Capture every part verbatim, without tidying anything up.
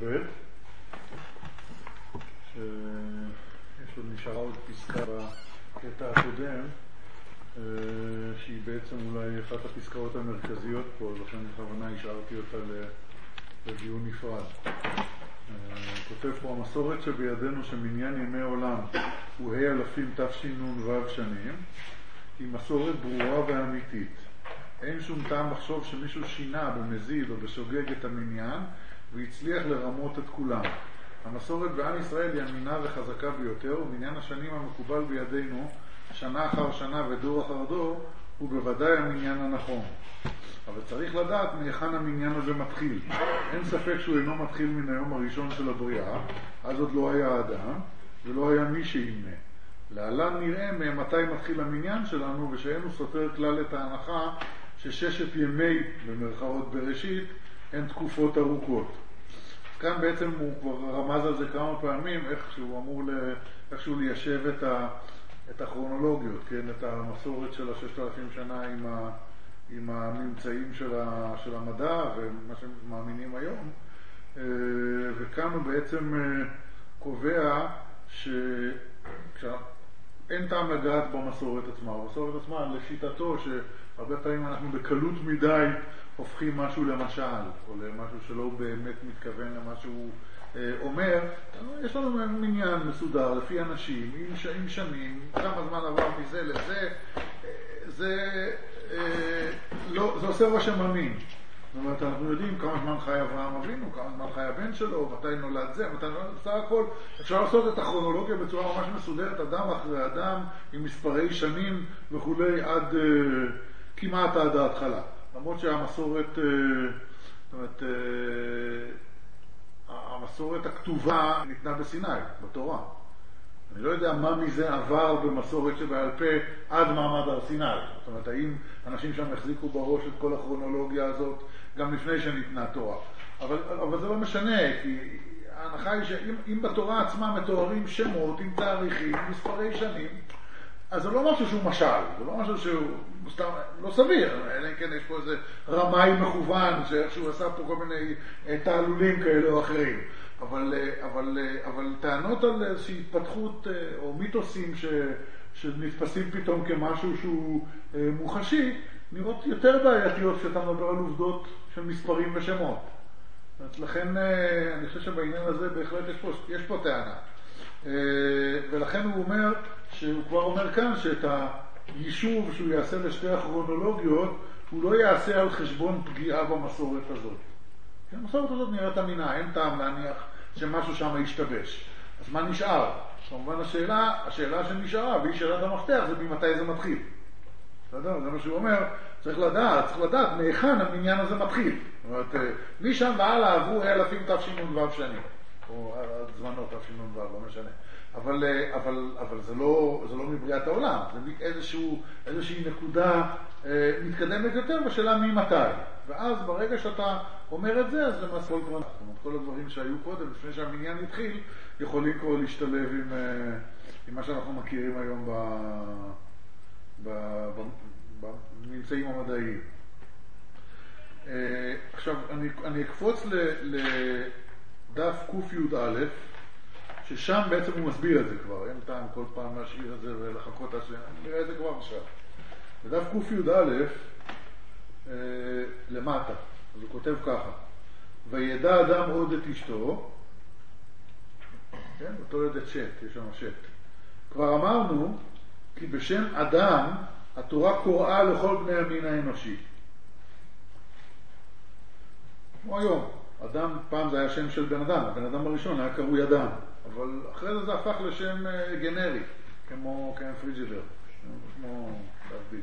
י"ב, שיש עוד נשארה עוד פסקה בקטע הקודם, שהיא בעצם אולי אחת הפסקאות המרכזיות פה, לכן בכוונה השארתי אותה לדיון נפרד. כותב פה, המסורת שבידינו שמניין ימי עולם הוא ה' אלפים תשנ"ו שנים, היא מסורת ברורה ואמיתית. אין שום טעם לחשוב שמישהו שינה במזיד או בשוגג את המניין והצליח לרמות את כולם. המסורת בעם ישראל היא אמינה וחזקה ביותר, ומניין השנים המקובל בידינו שנה אחר שנה ודור אחר דור הוא בוודאי המניין הנכון. אבל צריך לדעת מהיכן המניין הזה מתחיל. אין ספק שהוא אינו מתחיל מן היום הראשון של הבריאה, אז עוד לא היה אדם ולא היה מי שימנה. להלן נראה ממתי מתחיל המניין שלנו, ושאינו סותר כלל את ההנחה שששת ימי במרכאות בראשית הן תקופות ארוכות. כאן בעצם הוא כבר רמז על זה כמה פעמים, איך שהוא אמור ל... איך שהוא ליישב את, ה... את הכרונולוגיות, כן? את המסורת של הששת אלפים שנה עם, ה... עם הממצאים של, ה... של המדע ומה שמאמינים היום. וכאן הוא בעצם קובע ש... אין טעם לגעת במסורת עצמה. במסורת עצמה, לשיטתו, שהרבה פעמים אנחנו בקלות מדי הופכים משהו למשל, או למשהו שלא באמת מתכוון למה שהוא אה, אומר. יש לנו מניין מסודר לפי אנשים, עם, ש... עם שנים, כמה זמן עבר מזה לזה, זה, אה, לא, זה עושה רושם אמין. זאת אומרת, אנחנו יודעים כמה זמן חי אברהם אבינו, כמה זמן חי הבן שלו, מתי נולד זה, מתי נולד, בסך הכל. אפשר לעשות את הכרונולוגיה בצורה ממש מסודרת, אדם אחרי אדם, עם מספרי שנים וכולי, עד uh, כמעט עד ההתחלה. למרות שהמסורת, uh, זאת אומרת, uh, המסורת הכתובה ניתנה בסיני, בתורה. אני לא יודע מה מזה עבר במסורת שבעל פה עד מעמד הר סיני. זאת אומרת, האם אנשים שם החזיקו בראש את כל הכרונולוגיה הזאת גם לפני שניתנה תורה. אבל, אבל זה לא משנה, כי ההנחה היא שאם בתורה עצמה מתוארים שמות עם תאריכים, מספרי שנים, אז זה לא משהו שהוא משל, זה לא משהו שהוא סתם, לא סביר, אלא כן יש פה איזה רמאי מכוון שהוא עשה פה כל מיני תעלולים כאלה או אחרים. אבל, אבל, אבל טענות על איזושהי התפתחות או מיתוסים ש, שנתפסים פתאום כמשהו שהוא מוחשי, נראות יותר בעייתיות כשאתה מדבר על עובדות של מספרים ושמות. לכן אני חושב שבעניין הזה בהחלט יש פה, יש פה טענה. ולכן הוא אומר, שהוא כבר אומר כאן שאת היישוב שהוא יעשה לשתי הכרונולוגיות, הוא לא יעשה על חשבון פגיעה במסורת הזאת. המסורת הזאת נראית אמינה, אין טעם להניח שמשהו שם ישתבש. אז מה נשאר? כמובן השאלה, השאלה שנשארה, והיא שאלת המפתח, זה ממתי זה מתחיל. זה מה שהוא אומר, צריך לדעת, צריך לדעת מהיכן המניין הזה מתחיל. זאת אומרת, משם והלאה עברו אלפים תשנ"ו שנים, או זמנות תשנ"ו, לא משנה. אבל, אבל, אבל זה לא, זה לא מבריאת העולם, זה איזשהו, איזושהי נקודה אה, מתקדמת יותר בשאלה ממתי. ואז ברגע שאתה אומר את זה, אז למעשה כל כבר, זאת אומרת, כל הדברים שהיו קודם, לפני שהמניין התחיל, יכולים כבר להשתלב עם, עם מה שאנחנו מכירים היום ב, ב, ב, בממצאים המדעיים. אה, עכשיו, אני, אני אקפוץ לדף ק"יא, ששם בעצם הוא מסביר את זה כבר, אין טעם כל פעם להשאיר את זה ולחכות את זה, נראה את זה כבר עכשיו. בדף ק"יא, אה, למטה, אז הוא כותב ככה, וידע אדם עוד את אשתו, כן, אותו ידע את שט, יש שם שט. כבר אמרנו, כי בשם אדם, התורה קוראה לכל בני המין האנושי. כמו היום, אדם, פעם זה היה שם של בן אדם, הבן אדם הראשון היה קרוי אדם, אבל אחרי זה זה הפך לשם גנרי, כמו קיים פריג'ידר, כמו להבדיל.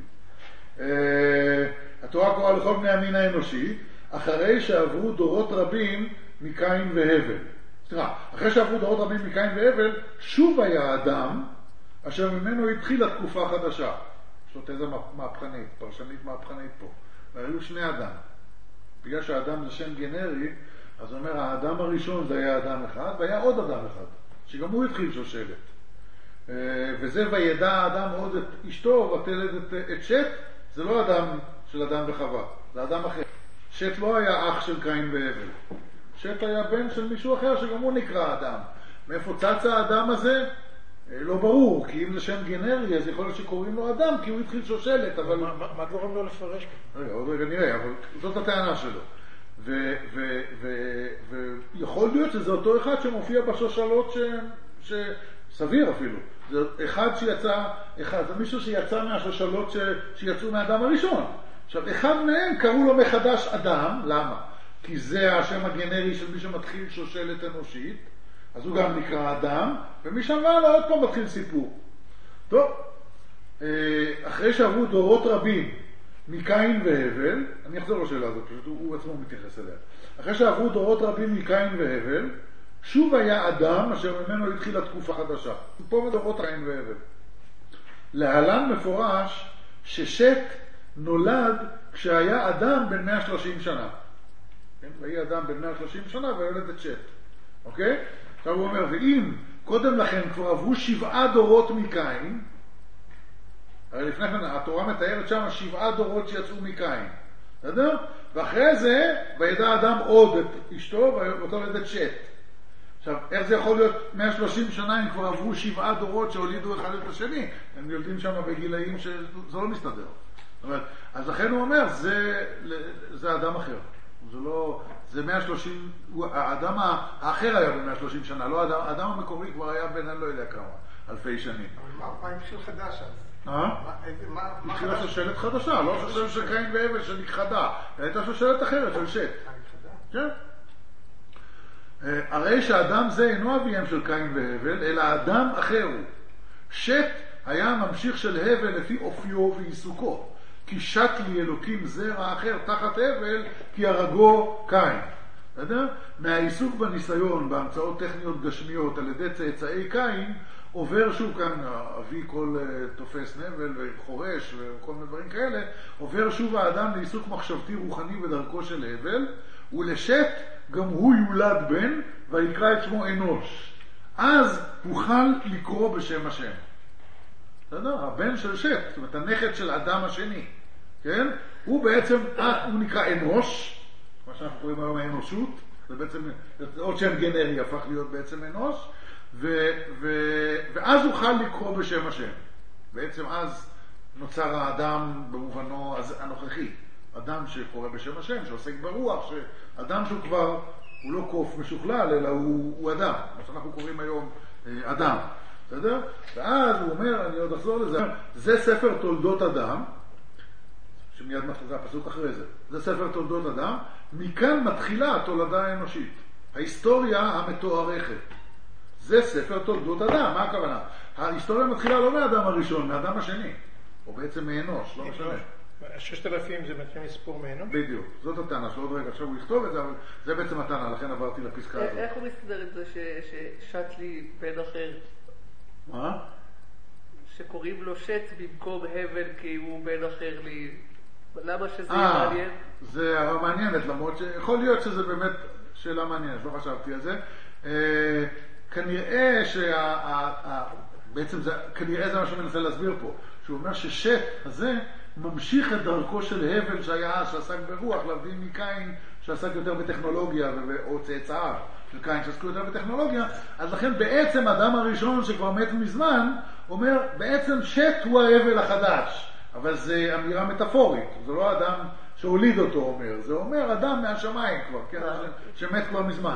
התורה קוראה לכל בני המין האנושי, אחרי שעברו דורות רבים מקין והבל. סליחה, אחרי שעברו דורות רבים מקין והבל, שוב היה אדם, אשר ממנו התחילה תקופה חדשה. יש לו תזה מהפכנית, פרשנית מהפכנית פה. והיו שני אדם. בגלל שהאדם זה שם גנרי, אז הוא אומר, האדם הראשון זה היה אדם אחד, והיה עוד אדם אחד, שגם הוא התחיל שושלת. וזה וידע האדם עוד את אשתו, ותלד את, את שט, זה לא אדם של אדם וחווה, זה אדם אחר. שט לא היה אח של קין והבל. שט היה בן של מישהו אחר שגם הוא נקרא אדם. מאיפה צץ האדם הזה? לא ברור, כי אם זה שם גנרי, אז יכול להיות שקוראים לו אדם, כי הוא התחיל שושלת, אבל... מה, מה, מה גורם לו לפרש ככה? רגע, עוד רגע נראה, אבל זאת הטענה שלו. ויכול להיות שזה אותו אחד שמופיע בשושלות ש... שסביר אפילו. זה אחד שיצא, אחד, זה מישהו שיצא מהשושלות ש... שיצאו מהאדם הראשון. עכשיו, אחד מהם קראו לו מחדש אדם, למה? כי זה השם הגנרי של מי שמתחיל שושלת אנושית, אז הוא גם נקרא אדם, ומשם ועלה עוד פעם מתחיל סיפור. טוב, אחרי שעברו דורות רבים מקין והבל, אני אחזור לשאלה הזאת, פשוט הוא, הוא עצמו מתייחס אליה. אחרי שעברו דורות רבים מקין והבל, שוב היה אדם אשר ממנו התחילה תקופה חדשה. פה מדורות קין והבל. להלן מפורש ששת נולד כשהיה אדם בן מאה ושלושים שנה. כן? והיה אדם בן מאה ושלושים שנה וילד את שת. אוקיי? עכשיו הוא אומר, ואם קודם לכן כבר עברו שבעה דורות מקין, הרי לפני כן התורה מתארת שם שבעה דורות שיצאו מקין. בסדר? ואחרי זה, וידע אדם עוד את אשתו ואותו ילד את שת. עכשיו, איך זה יכול להיות מאה ושלושים שנה אם כבר עברו שבעה דורות שהולידו אחד את השני? הם יולדים שם בגילאים שזה לא מסתדר. זאת אומרת, אז לכן הוא אומר, זה, זה אדם אחר. זה לא, זה מאה ושלושים, האדם האחר היה ב-מאה ושלושים שנה, לא האדם, האדם המקורי כבר היה בין, אני לא יודע כמה, אלפי שנים. אבל מה התחיל חדש אז? אה? התחילה שושלת חדשה, לא שושלת של קין והבל שנכחדה, הייתה שושלת אחרת של שת. כן? הרי שהאדם זה אינו אביהם של קין והבל, אלא אדם אחר הוא. שת היה ממשיך של הבל לפי אופיו ועיסוקו. כי שת לי אלוקים זרע אחר תחת הבל, כי הרגו קין. בסדר? מהעיסוק בניסיון, בהמצאות טכניות גשמיות על ידי צאצאי קין, עובר שוב כאן, אבי כל תופס נבל וחורש וכל מיני דברים כאלה, עובר שוב האדם לעיסוק מחשבתי רוחני בדרכו של הבל, ולשת גם הוא יולד בן, ויקרא את שמו אנוש. אז הוכל לקרוא בשם השם. בסדר? הבן של שת, זאת אומרת, הנכד של אדם השני, כן? הוא בעצם, הוא נקרא אנוש, מה שאנחנו קוראים היום האנושות, זה בעצם, עוד שם גנרי הפך להיות בעצם אנוש, ו, ו, ואז הוכל לקרוא בשם השם. בעצם אז נוצר האדם במובנו הנוכחי, אדם שקורא בשם השם, שעוסק ברוח, שאדם שהוא כבר, הוא לא קוף משוכלל, אלא הוא, הוא אדם, מה שאנחנו קוראים היום אדם. בסדר? ואז הוא אומר, אני עוד אחזור לזה, זה ספר תולדות אדם, שמיד מתחיל, זה הפסוק אחרי זה, זה ספר תולדות אדם, מכאן מתחילה התולדה האנושית, ההיסטוריה המתוארכת. זה ספר תולדות אדם, מה הכוונה? ההיסטוריה מתחילה לא מהאדם הראשון, מהאדם השני, או בעצם מאנוש, לא משנה. ששת אלפים זה מתחיל לספור מאנוש? בדיוק, זאת הטענה, שלא עוד רגע, עכשיו הוא יכתוב את זה, אבל זה בעצם הטענה, לכן עברתי לפסקה הזאת. איך הוא מסתדר את זה ששת לי בן אחר? מה? שקוראים לו שת במקום הבל כי הוא בן אחר לי. למה שזה יהיה מעניין? זה הרע מעניינת, למרות שיכול להיות שזה באמת שאלה מעניינת, לא חשבתי על זה. אה, כנראה שה... בעצם זה, כנראה זה מה שמנסה להסביר פה, שהוא אומר ששת הזה ממשיך את דרכו של הבל שהיה, שעסק ברוח, להבדיל מקין שעסק יותר בטכנולוגיה, או צאצאיו של קין שעסקו יותר בטכנולוגיה, אז לכן בעצם האדם הראשון שכבר מת מזמן, אומר בעצם שת הוא ההבל החדש, אבל זה אמירה מטאפורית, זה לא האדם שהוליד אותו אומר, זה אומר אדם מהשמיים כבר, כן, שמת כבר מזמן.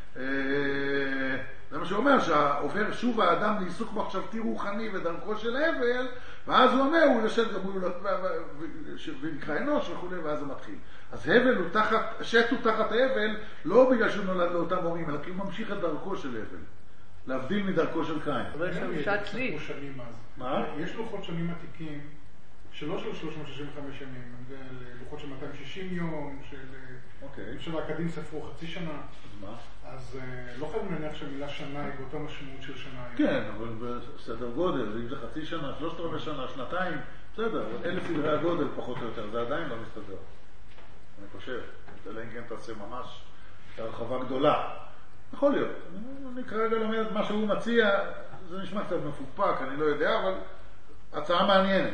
זה מה שאומר, שעובר שוב האדם לעיסוק מחשבתי רוחני ודרכו של הבל, ואז הוא אומר, הוא לשת גם הוא ונקרא אנוש וכו', ואז זה מתחיל. אז הבל הוא תחת, שת הוא תחת הבל, לא בגלל שהוא נולד לאותם הורים, אלא כי הוא ממשיך את דרכו של הבל, להבדיל מדרכו של קין. אבל יש שם שת לי. מה? יש לוחות שנים עתיקים, שלא של שלוש מאות שישים וחמש שנים, זה לוחות של מאתיים ושישים יום, של האקדים ספרו חצי שנה. אז מה? אז לא חייבים להניח שהמילה שנה היא באותה משמעות של שנה. כן, אבל בסדר גודל, אם זה חצי שנה, שלושת רבעי שנה, שנתיים, בסדר, אלף סדרי הגודל פחות או יותר, זה עדיין לא מסתדר. אני חושב, אלא אם כן תעשה ממש הרחבה גדולה. יכול להיות. אני כרגע לומד את מה שהוא מציע, זה נשמע קצת מפופק, אני לא יודע, אבל הצעה מעניינת.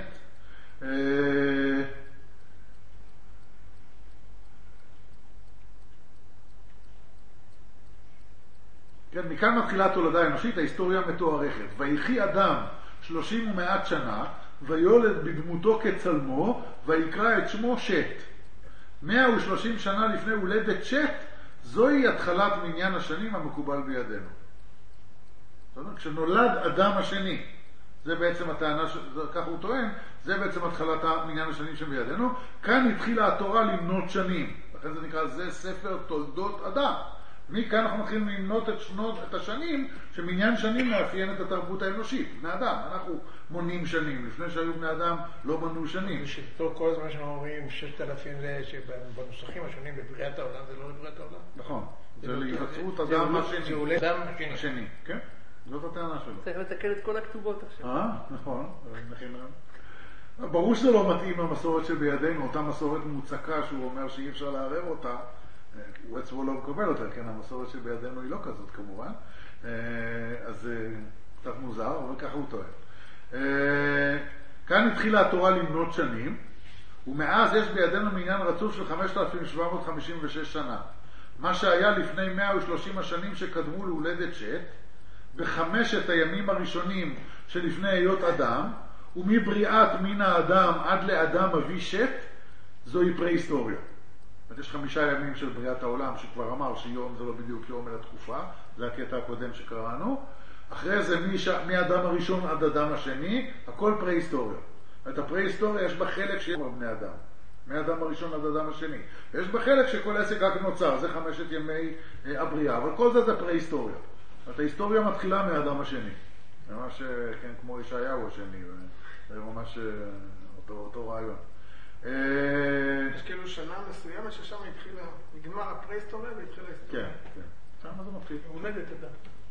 כן, מכאן מתחילה תולדה אנושית, ההיסטוריה מתוארכת. ויחי אדם שלושים ומעט שנה, ויולד בדמותו כצלמו, ויקרא את שמו שת. מאה ושלושים שנה לפני הולדת שת, זוהי התחלת מניין השנים המקובל בידינו. זאת אומרת, כשנולד אדם השני, זה בעצם הטענה, כך הוא טוען, זה בעצם התחלת מניין השנים שבידינו. כאן התחילה התורה למנות שנים. לכן זה נקרא, זה ספר תולדות אדם. מכאן אנחנו מתחילים למנות את, שנות, את השנים, שמניין שנים מאפיין את התרבות האנושית. בני אדם, אנחנו מונים שנים. לפני שהיו בני אדם לא מנו שנים. ושפה כל הזמן שאנחנו אומרים ששת אלפים זה שבנוסחים השונים בבריאת העולם, זה לא בבריאת העולם. נכון. זה להיווצרות אדם השני. זה הולד אדם השני. כן? זאת הטענה שלו. צריך לתקן את כל הכתובות עכשיו. אה, נכון. ברור שזה לא מתאים למסורת שבידינו, אותה מסורת מוצקה שהוא אומר שאי אפשר לערב אותה, הוא עצמו לא מקבל אותה, כן, המסורת שבידינו היא לא כזאת כמובן, אז קצת מוזר, אבל ככה הוא טוען. כאן התחילה התורה למנות שנים, ומאז יש בידינו מניין רצוף של חמשת אלפים שבע מאות חמישים ושש שנה. מה שהיה לפני מאה ושלושים השנים שקדמו להולדת שת, בחמשת הימים הראשונים שלפני היות אדם, ומבריאת מין האדם עד לאדם אבי שת, זוהי פרה-היסטוריה. יש חמישה ימים של בריאת העולם, שכבר אמר שיום זה לא בדיוק יום אלא תקופה, זה הקטע הקודם שקראנו. אחרי זה מאדם הראשון עד אדם השני, הכל פרה-היסטוריה. את הפרה-היסטוריה יש בה חלק שיש בני אדם. מאדם הראשון עד אדם השני. יש בה חלק שכל עסק רק נוצר, זה חמשת ימי הבריאה, אבל כל זה זה פרה-היסטוריה. את ההיסטוריה מתחילה מאדם השני. ממש, כן, כמו ישעיהו השני, זה ממש אותו, אותו רעיון. יש כאילו שנה מסוימת ששם התחילה, נגמר הפרה-היסטוריה והתחילה ההיסטוריה. כן, כן. שם זה מתחיל. הולדת אדם.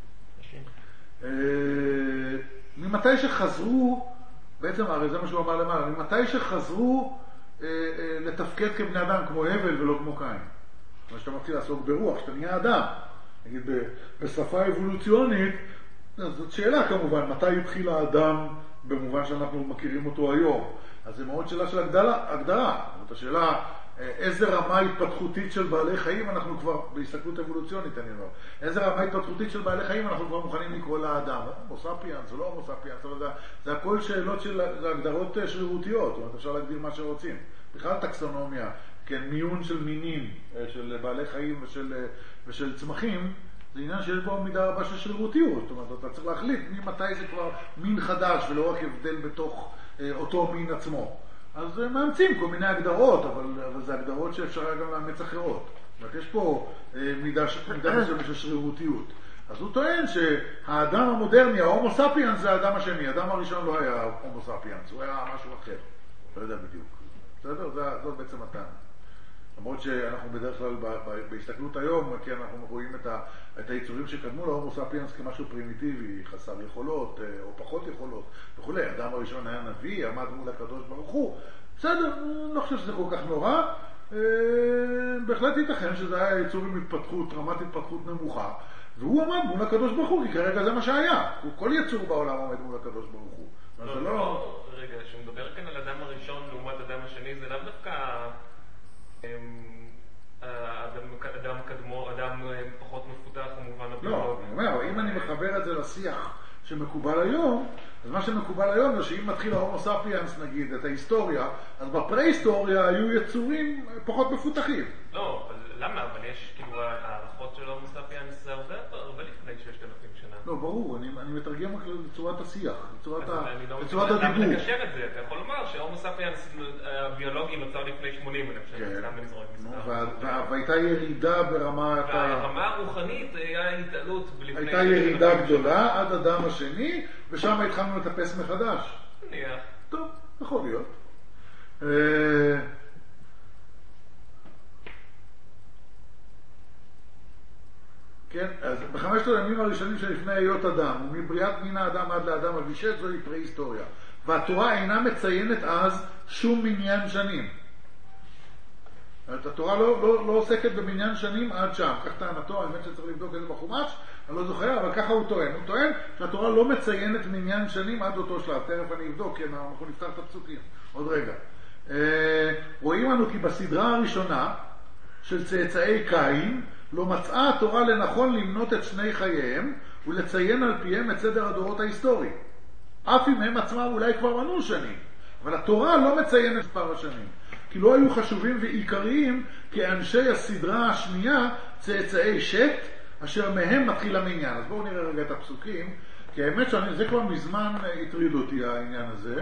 ממתי שחזרו, בעצם הרי זה מה שהוא אמר למעלה, ממתי שחזרו לתפקד כבני אדם, כמו הבל ולא כמו קין. מה שאתה מתחיל לעסוק ברוח, שאתה נהיה אדם. נגיד בשפה אבולוציונית, זאת שאלה כמובן, מתי התחיל האדם במובן שאנחנו מכירים אותו היום. אז זה מאוד שאלה של הגדרה. הגדרה. זאת השאלה, איזה רמה התפתחותית של בעלי חיים אנחנו כבר, בהסתכלות אבולוציונית אני אומר, איזה רמה התפתחותית של בעלי חיים אנחנו כבר מוכנים לקרוא לאדם. הומוספיאנס, זה לא הומוספיאנס, זה, זה הכל שאלות של, זה הגדרות שרירותיות, זאת אומרת, אפשר להגדיר מה שרוצים. בכלל טקסונומיה, כן, מיון של מינים, של בעלי חיים ושל, ושל צמחים, זה עניין שיש בו מידה רבה של שרירותיות. זאת אומרת, אתה צריך להחליט ממתי זה כבר מין חדש ולא רק הבדל בתוך אותו מין עצמו. אז מאמצים כל מיני הגדרות, אבל, אבל זה הגדרות שאפשר גם לאמץ אחרות. זאת אומרת, יש פה מידה, מידה מסוימת של שרירותיות. אז הוא טוען שהאדם המודרני, ההומו ספיאנס, זה האדם השני. האדם הראשון לא היה הומו ספיאנס, הוא היה משהו אחר. לא יודע בדיוק. בסדר? זאת בעצם הטענה. למרות שאנחנו בדרך כלל בהסתכלות היום, כי אנחנו רואים את, ה, את היצורים שקדמו להומו ספיאנס כמשהו פרימיטיבי, חסר יכולות או פחות יכולות וכו'. האדם הראשון היה נביא, עמד מול הקדוש ברוך הוא. בסדר, אני לא חושב שזה כל כך נורא. בהחלט ייתכן שזה היה יצור עם התפתחות, רמת התפתחות נמוכה. והוא עמד מול הקדוש ברוך הוא, כי כרגע זה מה שהיה. כל יצור בעולם עומד מול הקדוש ברוך הוא. לא, לא... רגע, שמדבר כאן על אדם הראשון לעומת אדם השני, זה לאו דווקא... אדם קדמו, אדם פחות מפותח במובן הביולוגי. לא, אני אומר, אם אני מחבר את זה לשיח שמקובל היום, אז מה שמקובל היום זה שאם מתחיל ההומו ספיאנס נגיד את ההיסטוריה, אז בפרה-היסטוריה היו יצורים פחות מפותחים. לא, למה? אבל יש כאילו הערכות של ההומו ספיאנס זה הרבה, הרבה לפני ששת אלפים שנה. לא, ברור, אני, אני מתרגם רק לצורת השיח, לצורת, ה... לא לצורת הדיבור. למה לקשר את זה? אתה יכול לומר שההומו ספיאנס הביולוגי נוצר לפני שמונים אלף שנה, כן. סתם לזרוק מספר. והייתה ירידה ברמה... והרמה הרוחנית היה התעלות לפני... הייתה ירידה גדולה עד אדם השני, ושם התחלנו לטפס מחדש. נניח. טוב, יכול להיות. כן, אז בחמשת הימים הראשונים שלפני היות אדם, ומבריאת מין האדם עד לאדם אבי שת, זוהי פרה-היסטוריה. והתורה אינה מציינת אז שום מניין שנים. התורה לא, לא, לא עוסקת במניין שנים עד שם. כך טענתו, האמת שצריך לבדוק את זה בחומש, אני לא זוכר, אבל ככה הוא טוען. הוא טוען שהתורה לא מציינת מניין שנים עד אותו שלב. תכף אני אבדוק, כי אנחנו נפתח את הפסוקים. עוד רגע. רואים לנו כי בסדרה הראשונה של צאצאי קין, לא מצאה התורה לנכון למנות את שני חייהם ולציין על פיהם את סדר הדורות ההיסטורי. אף אם הם עצמם אולי כבר מנו שנים, אבל התורה לא מציינת את מספר השנים, כי לא היו חשובים ועיקריים כאנשי הסדרה השנייה, צאצאי שת, אשר מהם מתחיל המניין. אז בואו נראה רגע את הפסוקים, כי האמת שזה כבר מזמן הטריד אותי העניין הזה.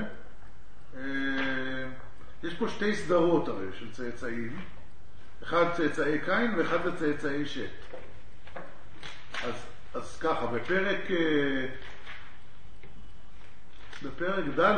יש פה שתי סדרות הרי של צאצאים, אחד צאצאי קין ואחד צאצאי שת. אז, אז ככה, בפרק בפרק ד'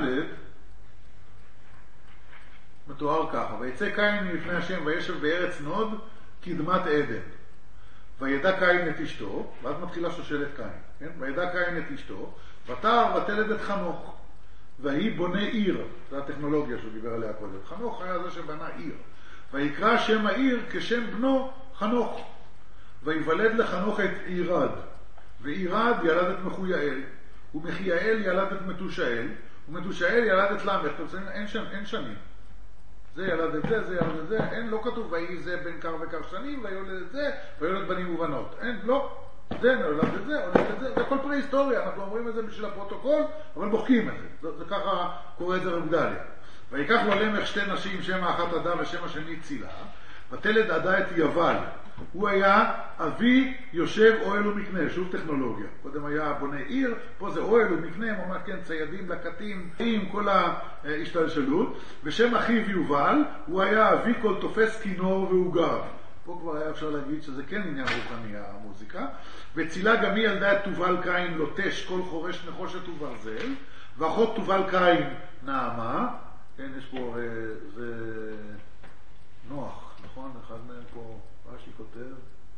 מתואר ככה: ויצא קין מלפני השם וישב בארץ נוד קדמת עדן, וידע קין את אשתו, ואז מתחילה שושלת קין, כן? וידע קין את אשתו, ותער ותלד את חנוך, והיא בונה עיר. זו הטכנולוגיה שהוא דיבר עליה קודם. חנוך היה זה שבנה עיר, ויקרא שם העיר כשם בנו חנוך, ויוולד לחנוך את עירד, ועירד ילד את מחויאל, ומחייאל ילד את מתושאל, ומתושאל ילד את למך. אין, שם, אין שנים, זה ילד את זה, זה ילד את זה, אין, לא כתוב ויהי זה בין קר וקר שנים, ויולד את זה, ויולד בנים ובנות, אין, לא, זה נולד את זה, הולד את זה, זה כל פרה-היסטוריה, אנחנו אומרים את זה בשביל הפרוטוקול, אבל מוחקים את זה, זה, זה ככה קורא את זה רב גדליה. ויקח לו למך שתי נשים, שם האחת עדה ושם השני צילה, ותלד עדה את יבל, הוא היה אבי יושב אוהל ומקנה, שוב טכנולוגיה. קודם היה בונה עיר, פה זה אוהל ומקנה, הוא אומר כן, ציידים, לקטים, עם כל ההשתלשלות. ושם אחיו יובל, הוא היה אבי כל תופס כינור ועוגב. פה כבר היה אפשר להגיד שזה כן עניין רוחני המוזיקה. וצילה גם היא ילדה את תובל קין לוטש, כל חורש נחושת וברזל, ואחות תובל קין נעמה, כן, יש פה, זה נוח, נכון? אחד מהם פה, רש"י כותב,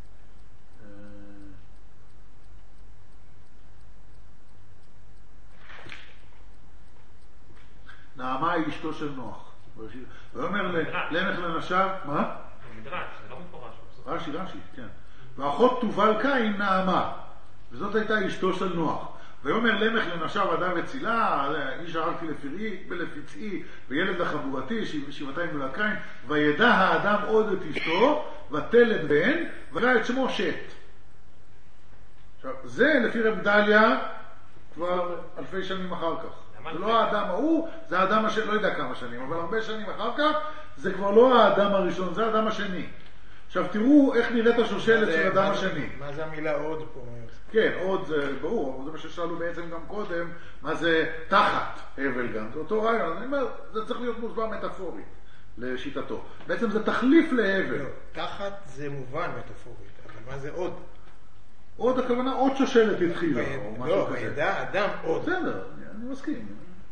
נעמה היא אשתו של נוח. ואומר למך לנשיו, מה? מדרש, זה לא מפורש. רש"י, רש"י, כן. ואחות תובל קין נעמה, וזאת הייתה אשתו של נוח. ויאמר למך לנשיו אדם וצילה, איש ערתי לפרעי ולפצעי, וילד לחבורתי, שבעתיים מול הקין, וידע האדם עוד את אשתו, ותלד בן, וקרא את שמו שת. עכשיו, זה לפי רב גדליה כבר אלפי שנים אחר כך. זה לא האדם ההוא, זה האדם השני, לא יודע כמה שנים, אבל הרבה שנים אחר כך, זה כבר לא האדם הראשון, זה האדם השני. עכשיו תראו איך נראית השושלת של האדם השני. מה זה המילה עוד פה? כן, עוד זה ברור, אבל זה מה ששאלו בעצם גם קודם, מה זה תחת הבל גם. זה אותו רעיון, אני אומר, זה צריך להיות מוסבר מטאפורית לשיטתו. בעצם זה תחליף להבל. לא, תחת זה מובן מטאפורית, אבל מה זה עוד? עוד הכוונה, עוד שושלת התחילה, או משהו לא, כזה. וידע אדם עוד. בסדר, אני מסכים.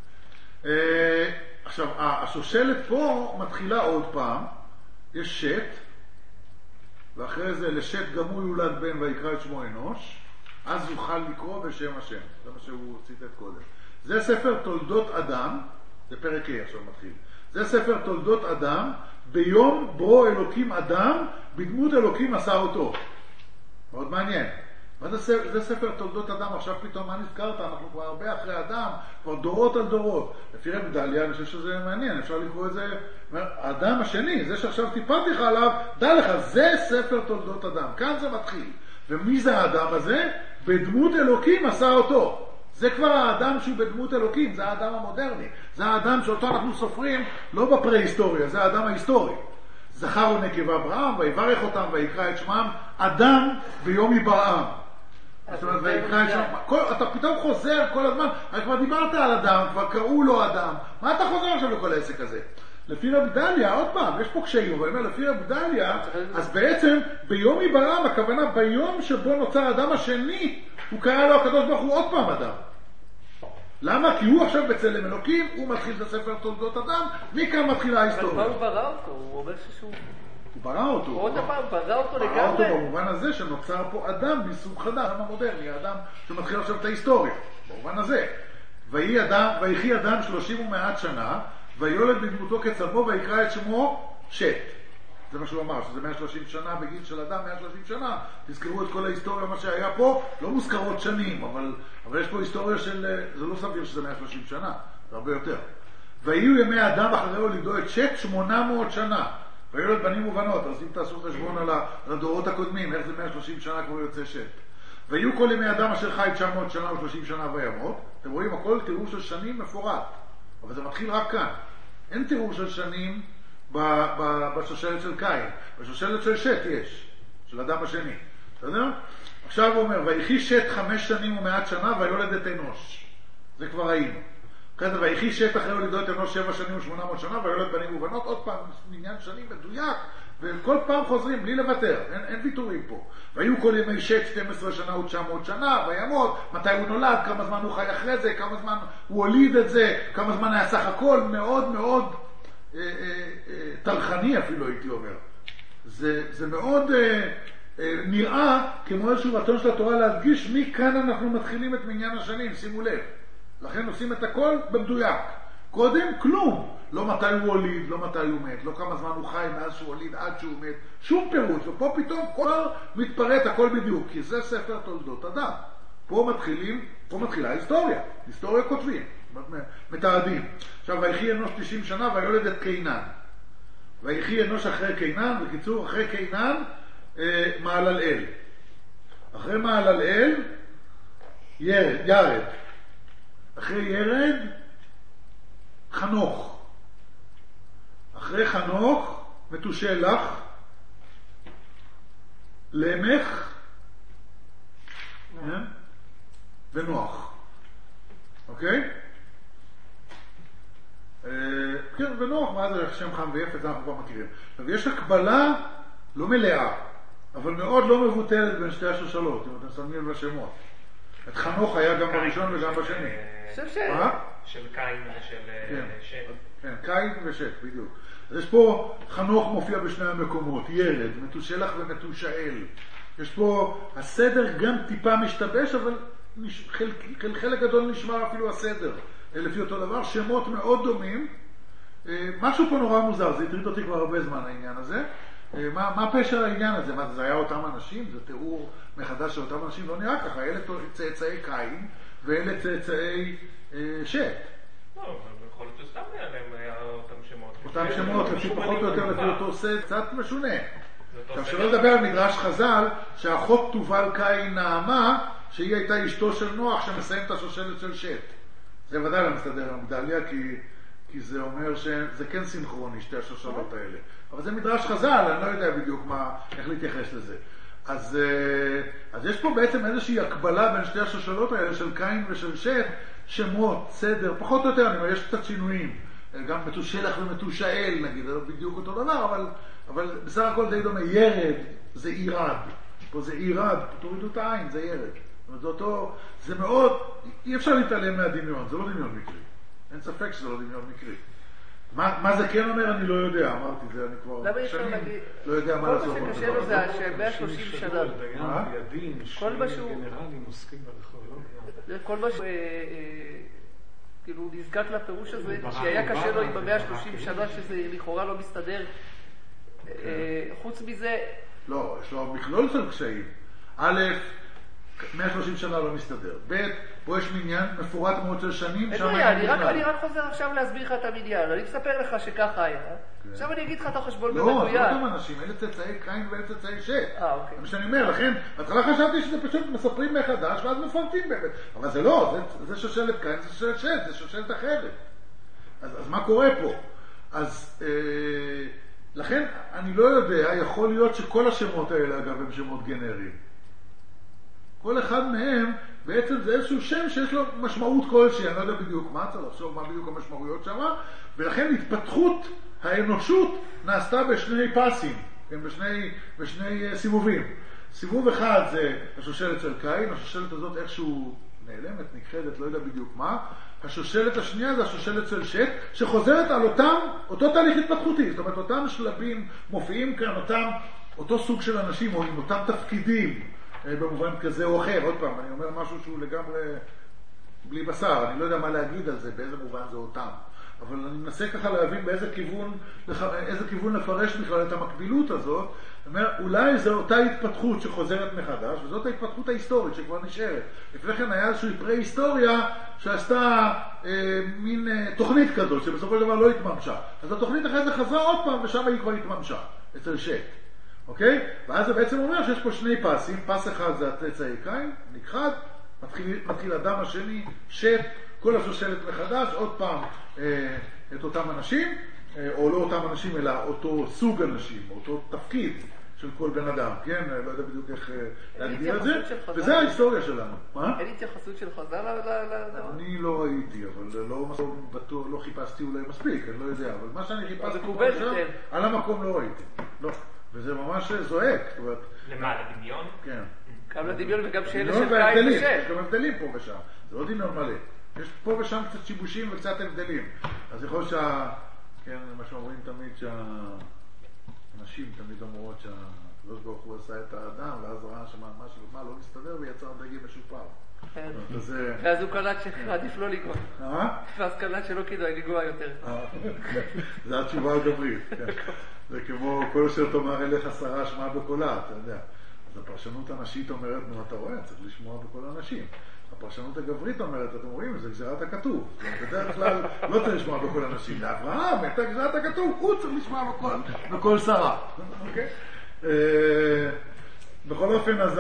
עכשיו, השושלת פה מתחילה עוד פעם, יש שת, ואחרי זה לשת גם הוא יולד בן ויקרא את שמו אנוש, אז יוכל לקרוא בשם השם. זה מה שהוא ציטט קודם. זה ספר תולדות אדם, זה פרק ה' עכשיו מתחיל. זה ספר תולדות אדם, ביום ברו אלוקים אדם, בדמות אלוקים עשה אותו. מאוד מעניין. מה זה ספר, זה ספר תולדות אדם? עכשיו פתאום מה נזכרת? אנחנו כבר הרבה אחרי אדם, כבר דורות על דורות. לפי רב גדליה, אני חושב שזה מעניין, אפשר לקרוא את זה. האדם השני, זה שעכשיו טיפלתי לך עליו, דע לך, זה ספר תולדות אדם. כאן זה מתחיל. ומי זה האדם הזה? בדמות אלוקים עשה אותו. זה כבר האדם שהוא בדמות אלוקים, זה האדם המודרני. זה האדם שאותו אנחנו סופרים לא בפרה-היסטוריה, זה האדם ההיסטורי. זכר ונקבה אברהם, ויברך אותם ויקרא את שמם אדם ביום היברעם. זאת אומרת, ויקרא את שמם. אתה פתאום חוזר כל הזמן, כבר דיברת על אדם, כבר קראו לו אדם. מה אתה חוזר עכשיו לכל העסק הזה? לפי רב גדליה, עוד פעם, יש פה קשיים, אבל לפי רב גדליה, אז בעצם ביום היברעם, הכוונה ביום שבו נוצר האדם השני, הוא קרא לו הקדוש ברוך הוא עוד פעם אדם. למה? כי הוא עכשיו בצלם אלוקים, הוא מתחיל את הספר תולדות אדם, מכאן מתחילה ההיסטוריה. אבל הוא ברא אותו, הוא אומר שהוא... הוא ברא אותו. עוד פעם, ברא אותו לגמרי. ברא אותו במובן הזה שנוצר פה אדם מסוג חדש, האדם המודרני, האדם שמתחיל עכשיו את ההיסטוריה, במובן הזה. ויהי אדם, ויחי אדם שלושים ומעט שנה, ויולד בדמותו כצלמו, ויקרא את שמו שת. זה מה שהוא אמר, שזה מאה ושלושים שנה בגיל של אדם, מאה ושלושים שנה. תזכרו את כל ההיסטוריה, מה שהיה פה, לא מוזכרות שנים, אבל, אבל יש פה היסטוריה של, זה לא סביר שזה מאה ושלושים שנה, זה הרבה יותר. ויהיו ימי אדם אחריהו לידו את שת שמונה מאות שנה. וילד בנים ובנות, אז אם תעשו חשבון על הדורות הקודמים, איך זה מאה ושלושים שנה כבר יוצא שת. ויהיו כל ימי אדם אשר חי תשע מאות שנה ו-שלושים שנה וימות. אתם רואים, הכל תיאור של שנים מפורט, אבל זה מתחיל רק כאן. אין תיאור של שנים ב- ב- בשושלת של קין. בשושלת של שת יש, של אדם השני. אתה יודע? עכשיו הוא אומר, ויחי שת חמש שנים ומעט שנה ויולד את אנוש. זה כבר ראינו. כזה, ויחי שת אחרי הולידו את אנוש שבע שנים ושמונה מאות שנה ויולד בנים ובנות. עוד פעם, עניין שנים מדויק, וכל פעם חוזרים בלי לוותר, אין, אין ויתורים פה. והיו כל ימי שת שתים עשרה שנה ותשע מאות שנה, וימות, מתי הוא נולד, כמה זמן הוא חי אחרי זה, כמה זמן הוא הוליד את זה, כמה זמן היה סך הכל, מאוד מאוד אה, אה, אה, תלחני אפילו הייתי אומר. זה, זה מאוד אה, אה, נראה כמו איזשהו רצון של התורה להדגיש מכאן אנחנו מתחילים את מניין השנים, שימו לב. לכן עושים את הכל במדויק. קודם כלום. לא מתי הוא הוליד, לא מתי הוא מת, לא כמה זמן הוא חי מאז שהוא הוליד עד שהוא מת. שום פירוט. ופה פתאום כל מתפרט הכל בדיוק. כי זה ספר תולדות אדם. פה מתחילים, פה מתחילה היסטוריה. היסטוריה כותבים. מתעדים. עכשיו, ויחי אנוש תשעים שנה ויולד את קינן. ויחי אנוש אחרי קינן, בקיצור, אחרי קינן, אה, מעללאל. אחרי מעללאל, ירד, ירד. אחרי ירד, חנוך. אחרי חנוך, מתושלח, למך, כן? ונוח. אוקיי? כן, ונוח, מה זה שם חם ויפת, זה אנחנו כבר מכירים. ויש הקבלה לא מלאה, אבל מאוד לא מבוטלת בין שתי השושלות, אם אתם שמים לב לשמות. את חנוך היה גם בראשון וגם בשני. של שת. של קין ושל שת. כן, קין ושת, בדיוק. אז יש פה, חנוך מופיע בשני המקומות, ירד, מתושלח ומתושאל. יש פה, הסדר גם טיפה משתבש, אבל חלק, חלק גדול נשמר אפילו הסדר. לפי אותו דבר, שמות מאוד דומים. משהו פה נורא מוזר, זה הטריד אותי כבר הרבה זמן העניין הזה. מה, מה פשר העניין הזה? מה, זה היה אותם אנשים? זה תיאור מחדש של אותם אנשים? לא נראה ככה. אלה צאצאי קין ואלה צאצאי אה, שת. לא, אבל בכל זאת סתם היה להם היה אותם שמות. אותם שמות, לפי פחות או יותר, לפי אותו סט, קצת משונה. עכשיו, שלא לדבר על מדרש חז"ל, שהאחות תובל קין נעמה, שהיא הייתה אשתו של נוח, שמסיים את השושלת של שת. זה ודאי לא מסתדר עם גדליה, כי, כי זה אומר שזה כן סינכרוני, שתי השושלות האלה. אבל זה מדרש חז"ל, אני לא יודע בדיוק מה, איך להתייחס לזה. אז, אז יש פה בעצם איזושהי הקבלה בין שתי השושלות האלה של קין ושל שת, שמות, סדר, פחות או יותר, אני אומר, יש קצת שינויים. גם מתושלח ומתושאל, נגיד, זה לא בדיוק אותו דבר, אבל, אבל בסך הכל די דומה. ירד זה ירד. פה זה ירד, תורידו את העין, זה ירד. זאת אומרת, זה אותו, זה מאוד, אי אפשר להתעלם מהדמיון, זה לא דמיון מקרי. אין ספק שזה לא דמיון מקרי. מה, מה זה כן אומר, אני לא יודע, אמרתי זה, אני כבר שנים לא יודע מה לעשות. כל מה שקשה לו זה ש-מאה ושלושים שנה. כל מה שהוא... כל מה שהוא... כאילו נזקק לפירוש הזה, שהיה קשה לו עם ה-מאה ושלושים שנה, שזה לכאורה לא מסתדר. חוץ מזה... לא, יש לו מכלול של קשיים. א', מאה ושלושים שנה לא מסתדר. ב', פה יש מניין מפורט מאוד של שנים. אני רק חוזר עכשיו להסביר לך את המניין. אני מספר לך שככה היה. עכשיו אני אגיד לך את החשבון במדויק. לא, זה לא אותם אנשים. אלה צאצאי קין ואלה צאצאי שת. אה, אוקיי. מה שאני אומר, לכן, בהתחלה חשבתי שזה פשוט מספרים מחדש, ואז מפרטים באמת. אבל זה לא, זה שושלת קין, זה שושלת שת, זה שושלת אחרת. אז מה קורה פה? אז לכן, אני לא יודע, יכול להיות שכל השמות האלה, אגב, הם שמות גנריים. כל אחד מהם בעצם זה איזשהו שם שיש לו משמעות כלשהי, אני לא יודע בדיוק מה, צריך לחשוב מה בדיוק המשמעויות שם, ולכן התפתחות האנושות נעשתה בשני פסים, כן, בשני, בשני סיבובים. סיבוב אחד זה השושלת של קין, השושלת הזאת איכשהו נעלמת, נכחדת, לא יודע בדיוק מה. השושלת השנייה זה השושלת של שת, שחוזרת על אותם, אותו תהליך התפתחותי, זאת אומרת אותם שלבים מופיעים כאן, אותם, אותו סוג של אנשים או עם אותם תפקידים, במובן כזה או אחר. עוד פעם, אני אומר משהו שהוא לגמרי בלי בשר, אני לא יודע מה להגיד על זה, באיזה מובן זה אותם. אבל אני מנסה ככה להבין באיזה כיוון, איזה כיוון לפרש בכלל את המקבילות הזאת, אומר, אולי זו אותה התפתחות שחוזרת מחדש, וזאת ההתפתחות ההיסטורית שכבר נשארת. לפני כן היה איזושהי פרה-היסטוריה שעשתה אה, מין אה, תוכנית כזאת, שבסופו של דבר לא התממשה. אז התוכנית אחרי זה חזרה עוד פעם, ושם היא כבר התממשה, אצל שט. אוקיי? ואז זה בעצם אומר שיש פה שני פסים, פס אחד זה הצאצאי קין, נכחד, מתחיל, מתחיל אדם השני, שט, כל השושלת מחדש, עוד פעם אה, את אותם אנשים, אה, או לא אותם אנשים, אלא אותו סוג אנשים, אותו תפקיד של כל בן אדם, כן? לא יודע בדיוק איך להגדיר את זה, וזה ההיסטוריה שלנו. מה? אין התייחסות של חז"ל ל... אני לא ראיתי, אבל לא חיפשתי אולי מספיק, אני לא יודע, אבל מה שאני חיפשתי פה שם, על המקום לא ראיתי. לא, וזה ממש זועק. למה, לדמיון? כן. גם לדמיון וגם שאלה של קין ושט. יש גם הבדלים פה ושם, זה לא דמיון מלא. יש פה ושם קצת שיבושים וקצת הבדלים. אז יכול להיות שה... כן, מה שאומרים תמיד שה... אנשים תמיד אומרות שהקדוש ברוך הוא עשה את האדם, ואז ראה שמה שלמה לא מסתדר ויצר דגים משופר. ואז הוא קלט שעדיף לא לגוע. אה? ואז קלט שלא כדאי לגוע יותר. זה התשובה הגברית. זה כמו כל אשר תאמר אליך שרה שמע בקולה, אתה יודע. אז הפרשנות הנשית אומרת, נו אתה רואה, צריך לשמוע בכל האנשים. הפרשנות הגברית אומרת, אתם רואים, זה גזירת הכתוב. בדרך כלל לא צריך לשמוע בכל אנשים. לאברהם, הייתה גזירת הכתוב, הוא צריך לשמוע בכל שרה. אוקיי? בכל אופן, אז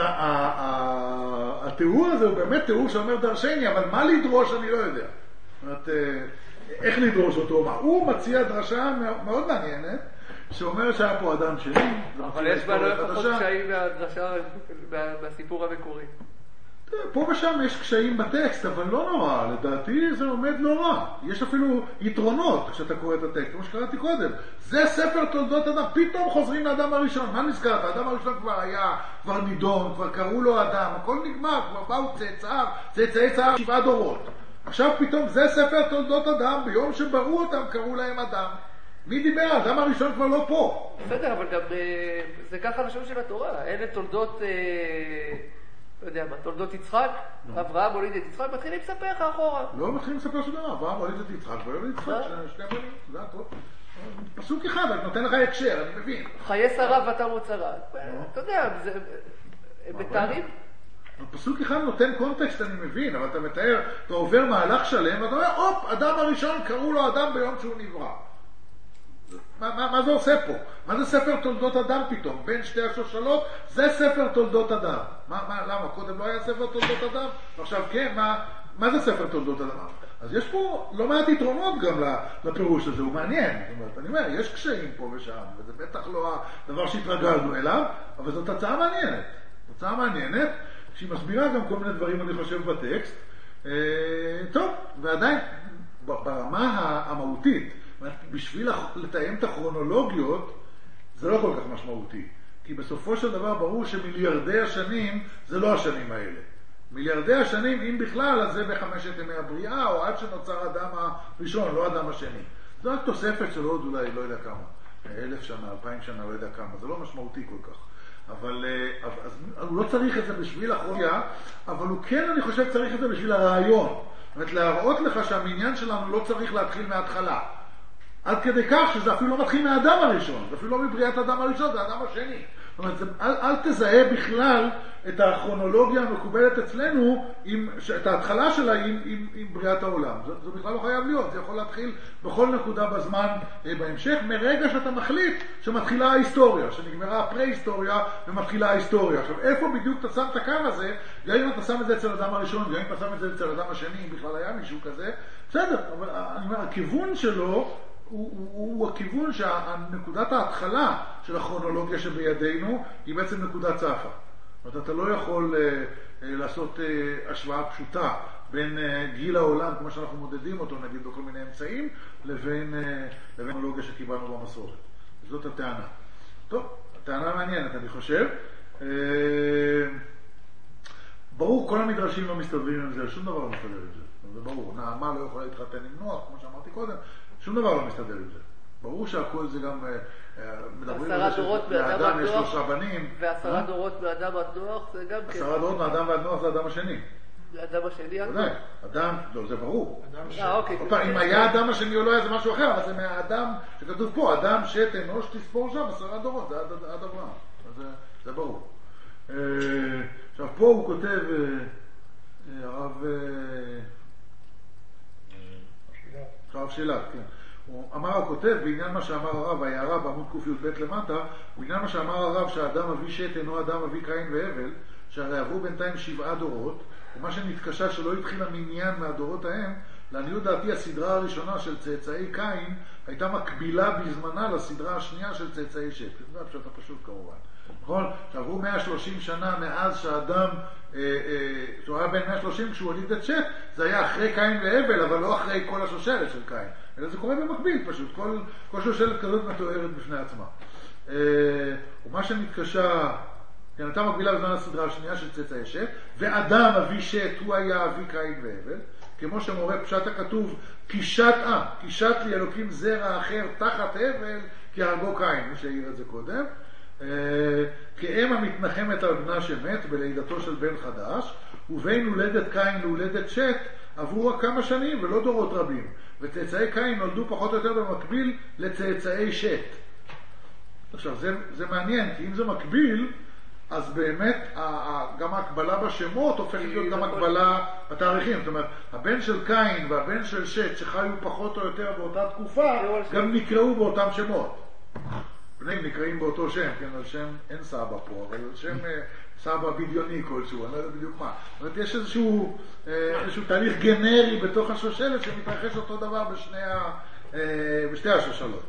התיאור הזה הוא באמת תיאור שאומר דרשני, אבל מה לדרוש אני לא יודע. זאת אומרת, איך לדרוש אותו? מה? הוא מציע דרשה מאוד מעניינת, שאומר שהיה פה אדם שני. אבל יש בה לא לפחות קשיים מהדרשה בסיפור המקורי. פה ושם יש קשיים בטקסט, אבל לא נורא, לדעתי זה עומד לא רע. יש אפילו יתרונות כשאתה קורא את הטקסט, כמו שקראתי קודם. זה ספר תולדות אדם, פתאום חוזרים לאדם הראשון. מה נזכרת? האדם הראשון כבר היה, כבר נידון, כבר קראו לו אדם, הכל נגמר, כבר באו צאצאיו, צאצאי צאצאיו שבעה דורות. עכשיו פתאום זה ספר תולדות אדם, ביום שבראו אותם קראו להם אדם. מי דיבר? האדם הראשון כבר לא פה. בסדר, אבל גם זה ככה לשון של התורה. אלה תולדות... לא יודע מה, תולדות יצחק, אברהם הוליד את יצחק, מתחילים לספר לך אחורה. לא מתחילים לספר שום אברהם הוליד את יצחק, והוליד את יצחק, שני בנים, זה הכל. פסוק אחד, אני נותן לך הקשר, אני מבין. חיי שרה ואתה מוצרה. אתה יודע, זה... מתארים? פסוק אחד נותן קונטקסט, אני מבין, אבל אתה מתאר, אתה עובר מהלך שלם, ואתה אומר, אופ, אדם הראשון קראו לו אדם ביום שהוא נברא. מה, מה, מה זה עושה פה? מה זה ספר תולדות אדם פתאום? בין שתי השושלות, זה ספר תולדות אדם. מה, מה, למה? קודם לא היה ספר תולדות אדם? עכשיו כן, מה, מה זה ספר תולדות אדם? אז יש פה לא מעט יתרונות גם לפירוש הזה, הוא מעניין. זאת אומרת, אני אומר, יש קשיים פה ושם, וזה בטח לא הדבר שהתרגלנו אליו, אבל זאת הצעה מעניינת. הצעה מעניינת, שהיא מסבירה גם כל מיני דברים, אני חושב, בטקסט. אה, טוב, ועדיין, ברמה המהותית, בשביל לתאם את הכרונולוגיות זה לא כל כך משמעותי, כי בסופו של דבר ברור שמיליארדי השנים זה לא השנים האלה. מיליארדי השנים, אם בכלל, אז זה בחמשת ימי הבריאה, או עד שנוצר האדם הראשון, לא האדם השני. זו רק תוספת של עוד אולי לא יודע כמה, אלף שנה, אלפיים שנה, לא יודע כמה, זה לא משמעותי כל כך. אבל אז, הוא לא צריך את זה בשביל הכרונולוגיה, אבל הוא כן, אני חושב, צריך את זה בשביל הרעיון. זאת אומרת, להראות לך שהמניין שלנו לא צריך להתחיל מההתחלה. עד כדי כך שזה אפילו לא מתחיל מהאדם הראשון, זה אפילו לא מבריאת האדם הראשון, זה האדם השני. זאת אומרת, אל, אל תזהה בכלל את הכרונולוגיה המקובלת אצלנו, עם, את ההתחלה שלה עם, עם, עם בריאת העולם. זה, זה בכלל לא חייב להיות, זה יכול להתחיל בכל נקודה בזמן אה, בהמשך, מרגע שאתה מחליט שמתחילה ההיסטוריה, שנגמרה הפרה-היסטוריה ומתחילה ההיסטוריה. עכשיו, איפה בדיוק אתה שם את הקו הזה? גם אם אתה שם את זה אצל האדם הראשון, גם אם אתה שם את זה אצל האדם השני, אם בכלל היה מישהו כזה, בסדר, אבל אני אומר, הכיוון שלו, הוא, הוא, הוא הכיוון שהנקודת ההתחלה של הכרונולוגיה שבידינו היא בעצם נקודת צפה. זאת אומרת, אתה לא יכול אה, אה, לעשות אה, השוואה פשוטה בין אה, גיל העולם, כמו שאנחנו מודדים אותו, נגיד בכל מיני אמצעים, לבין, אה, לבין הכרונולוגיה שקיבלנו במסורת. זאת הטענה. טוב, הטענה מעניינת, אני חושב. אה, ברור, כל המדרשים לא מסתדרים עם זה, שום דבר לא מסתדר עם זה. זה ברור, נעמה לא יכולה להתחתן עם נוח, כמו שאמרתי קודם, שום דבר לא מסתדר עם זה. ברור שהכל זה גם מדברים על זה שלאדם יש שלושה בנים. ועשרה דורות מאדם עד נוח זה גם כן. עשרה דורות מאדם ועד נוח זה האדם השני. זה האדם השני? ודאי, אדם, לא, זה ברור. אה, אוקיי. אם היה האדם השני או לא היה זה משהו אחר, אבל זה מהאדם שכתוב פה, אדם שת אנוש תספור שם, עשרה דורות, זה עד אברהם. זה, זה ברור. עכשיו, פה הוא כותב, הרב... הרב שילת, כן. הוא אמר, הוא כותב, בעניין מה שאמר הרב, ההערה בעמוד ק"ב למטה, בעניין מה שאמר הרב שהאדם אבי שת אינו אדם אבי קין והבל, שהרי עברו בינתיים שבעה דורות, ומה שנתקשה שלא התחיל המניין מהדורות ההם, לעניות דעתי הסדרה הראשונה של צאצאי קין הייתה מקבילה בזמנה לסדרה השנייה של צאצאי שת. זה פשוט הפשוט כמובן. נכון? שעברו מאה ושלושים שנה מאז שהאדם, אה, אה, שהוא היה בין מאה ושלושים כשהוא הוליד את שת, זה היה אחרי קין והבל, אבל לא אחרי כל השושלת של קין. אלא זה קורה במקביל פשוט, כל, כל שושלת כזאת מתוארת בפני עצמה. אה, ומה שנתקשה, כן, הייתה מקבילה בזמן הסדרה השנייה של צאצאי שת, ואדם אבי שת הוא היה אבי קין והבל, כמו שמורה פשט הכתוב, קישת, אה, קישת לי אלוקים זרע אחר תחת הבל, כי הרגו קין, מי שהעיר את זה קודם. כאם המתנחמת על בנה שמת בלידתו של בן חדש, ובין הולדת קין להולדת שת עברו רק כמה שנים ולא דורות רבים, וצאצאי קין נולדו פחות או יותר במקביל לצאצאי שת. עכשיו זה, זה מעניין, כי אם זה מקביל, אז באמת גם ההקבלה בשמות הופכת להיות גם הקבלה בתאריכים. זאת אומרת, הבן של קין והבן של שת שחיו פחות או יותר באותה תקופה גם נקראו באותם שמות. בנים נקראים באותו שם, כן, על שם אין סבא פה, אבל על שם סבא בדיוני כלשהו, אני לא יודע בדיוק מה. זאת אומרת, יש איזשהו, איזשהו תהליך גנרי בתוך השושלת שמתרחש אותו דבר בשני ה, בשתי השושלות.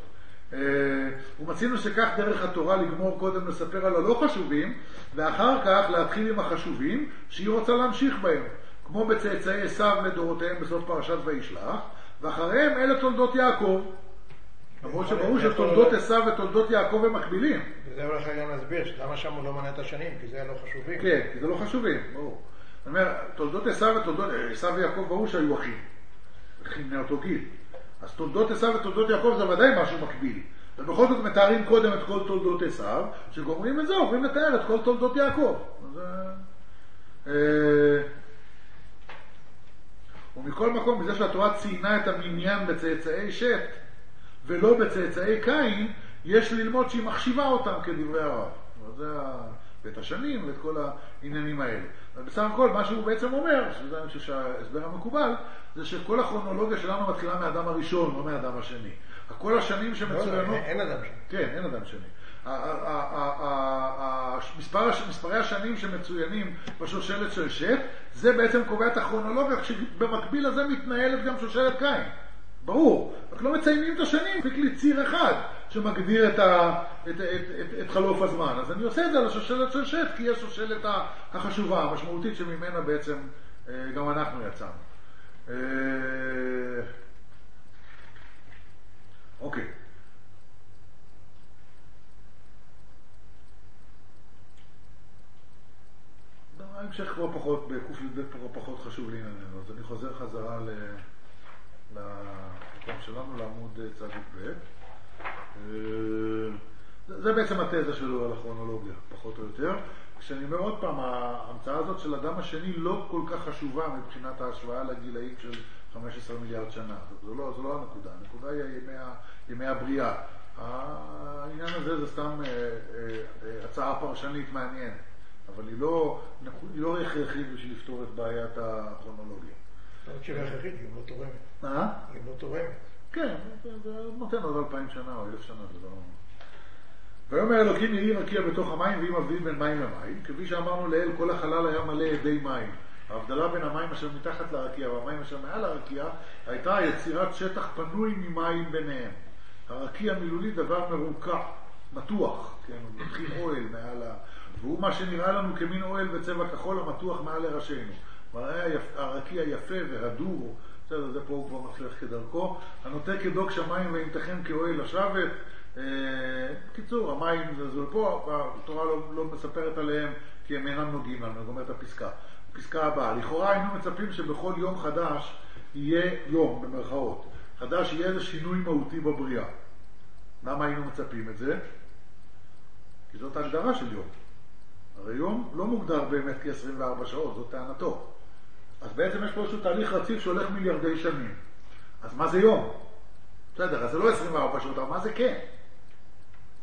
ומצינו שכך דרך התורה לגמור קודם לספר על הלא חשובים, ואחר כך להתחיל עם החשובים שהיא רוצה להמשיך בהם, כמו בצאצאי עשיו לדורותיהם בסוף פרשת וישלח, ואחריהם אלה תולדות יעקב. למרות שברור שתולדות עשיו ותולדות יעקב הם מקבילים. וזה הולך גם להסביר, למה שם הוא לא מנה את השנים, כי זה לא חשובים. כן, כי זה לא חשובים, ברור. זאת אומרת, תולדות עשיו ותולדות, עשיו ויעקב ברור שהיו אחים, אחים מאותו גיל. אז תולדות עשיו ותולדות יעקב זה ודאי משהו מקביל. ובכל זאת מתארים קודם את כל תולדות עשיו, שגומרים את זה, עוברים לתאר את כל תולדות יעקב. אז, אה, ומכל מקום, בזה שהתורה ציינה את המניין בצאצאי שת, ולא בצאצאי קין, יש ללמוד שהיא מחשיבה אותם כדברי הרב. זה ואת השנים ואת כל העניינים האלה. ובסך הכל, מה שהוא בעצם אומר, שזה אני חושב שההסבר המקובל, זה שכל הכרונולוגיה שלנו מתחילה מהאדם הראשון, לא מהאדם השני. כל השנים שמצוינות... אין אדם שני. כן, אין אדם שני. מספרי השנים שמצוינים בשושלת של שת, זה בעצם קובע את הכרונולוגיה, כשבמקביל הזה מתנהלת גם שושלת קין. ברור, רק לא מציינים את השנים, רק לי ציר אחד שמגדיר את, ה, את, את, את, את חלוף הזמן. אז אני עושה את זה על השושלת של שת, כי היא השושלת החשובה, המשמעותית שממנה בעצם גם אנחנו יצאנו. אוקיי. ההמשך כבר פחות, בקוף י"ב כבר פחות חשוב לענייננו, אז אני חוזר חזרה ל... למקום שלנו, לעמוד צדיק ב'. זה בעצם התזה שלו על הכרונולוגיה, פחות או יותר. כשאני אומר עוד פעם, ההמצאה הזאת של אדם השני לא כל כך חשובה מבחינת ההשוואה לגילאים של חמישה עשר מיליארד שנה. זו לא, זו לא הנקודה. הנקודה היא ימי, ימי הבריאה. העניין הזה זה סתם אה, אה, הצעה פרשנית מעניינת, אבל היא לא, היא לא הכרחית בשביל לפתור את בעיית הכרונולוגיה. זאת שאלה הכרחית, היא לא תורמת. אה? היא לא תורמת. כן, זה נותן עוד אלפיים שנה או אלף שנה, זה לא... ויאמר אלוקים יהי רקיע בתוך המים ואם מבדיל בין מים למים, כפי שאמרנו לאל, כל החלל היה מלא ידי מים. ההבדלה בין המים אשר מתחת לרקיע והמים אשר מעל הרקיע הייתה יצירת שטח פנוי ממים ביניהם. הרקיע מילולי דבר מרוקע, מתוח, כן, הוא מתחיל אוהל מעל ה... והוא מה שנראה לנו כמין אוהל בצבע כחול המתוח מעל לראשינו. הרקיע יפה והדור, בסדר, זה פה הוא כבר מצליח כדרכו, הנוטה כדוק שמיים וימתחם כאוהל לשבת. בקיצור, המים זה פה, התורה לא, לא מספרת עליהם כי הם אינם נוגעים לנו, זאת אומרת הפסקה. הפסקה הבאה, לכאורה היינו מצפים שבכל יום חדש יהיה יום, במרכאות. חדש יהיה איזה שינוי מהותי בבריאה. למה היינו מצפים את זה? כי זאת ההגדרה של יום. הרי יום לא מוגדר באמת כ-עשרים וארבע שעות, זאת טענתו. אז בעצם יש פה איזשהו תהליך רציף שהולך מיליארדי שנים. אז מה זה יום? בסדר, אז זה לא עשרים וארבע שעות, אבל מה זה כן?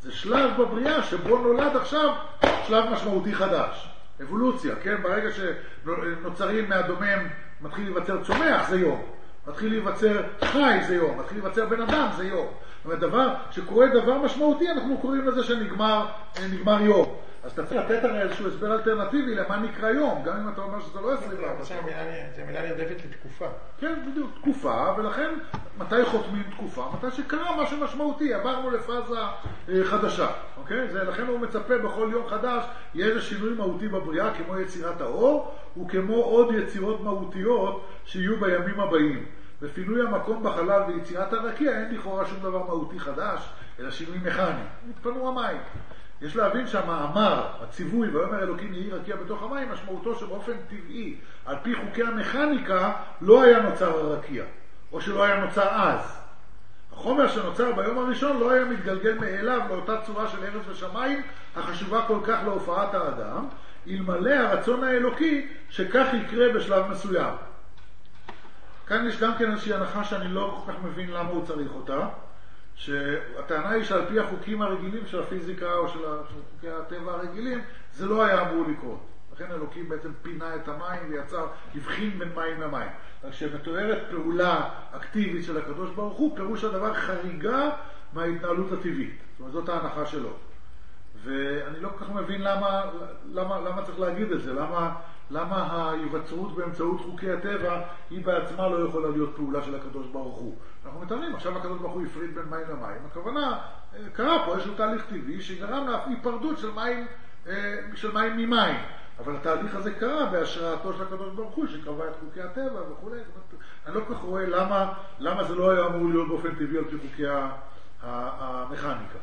זה שלב בבריאה שבו נולד עכשיו שלב משמעותי חדש. אבולוציה, כן? ברגע שנוצרים מהדומם, מתחיל להיווצר צומח, זה יום. מתחיל להיווצר חי, זה יום. מתחיל להיווצר בן אדם, זה יום. זאת אומרת, דבר, שקורה דבר משמעותי, אנחנו קוראים לזה שנגמר נגמר יום. אז אתה צריך לתת הרי איזשהו הסבר אלטרנטיבי למה נקרא יום, גם אם אתה אומר שזה לא עשרים וארבע. זה מילה נרדפת לתקופה. כן, בדיוק, תקופה, ולכן מתי חותמים תקופה? מתי שקרה משהו משמעותי, עברנו לפאזה חדשה, אוקיי? זה, לכן הוא מצפה בכל יום חדש, יהיה איזה שינוי מהותי בבריאה, כמו יצירת האור, וכמו עוד יצירות מהותיות שיהיו בימים הבאים. בפינוי המקום בחלל ויצירת הרקיע אין לכאורה שום דבר מהותי חדש, אלא שינוי מכני. התפנו המים. יש להבין שהמאמר, הציווי, ויאמר אלוקים יהי רקיע בתוך המים, משמעותו שבאופן טבעי, על פי חוקי המכניקה, לא היה נוצר הרקיע, או שלא היה נוצר אז. החומר שנוצר ביום הראשון לא היה מתגלגל מאליו לאותה צורה של ארץ ושמיים, החשובה כל כך להופעת האדם, אלמלא הרצון האלוקי שכך יקרה בשלב מסוים. כאן יש גם כן איזושהי הנחה שאני לא כל כך מבין למה הוא צריך אותה, שהטענה היא שעל פי החוקים הרגילים של הפיזיקה או של חוקי הטבע הרגילים, זה לא היה אמור לקרות. לכן אלוקים בעצם פינה את המים ויצר, הבחין בין מים למים. כשמתוארת פעולה אקטיבית של הקדוש ברוך הוא, פירוש הדבר חריגה מההתנהלות הטבעית. זאת אומרת, זאת ההנחה שלו. ואני לא כל כך מבין למה, למה, למה צריך להגיד את זה, למה, למה ההיווצרות באמצעות חוקי הטבע היא בעצמה לא יכולה להיות פעולה של הקדוש ברוך הוא. אנחנו מתארים, עכשיו הקדוש ברוך הוא הפריד בין מים למים. הכוונה, קרה פה איזשהו תהליך טבעי שגרם להיפרדות של מים, של מים ממים. אבל התהליך הזה קרה בהשראתו של הקדוש ברוך הוא שקבע את חוקי הטבע וכו'. אני לא כל כך רואה למה, למה זה לא היה אמור להיות באופן טבעי על פי חוקי המכניקה.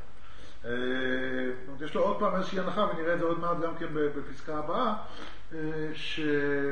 יש לו עוד פעם איזושהי הנחה, ונראה את זה עוד מעט גם כן בפסקה הבאה, ש...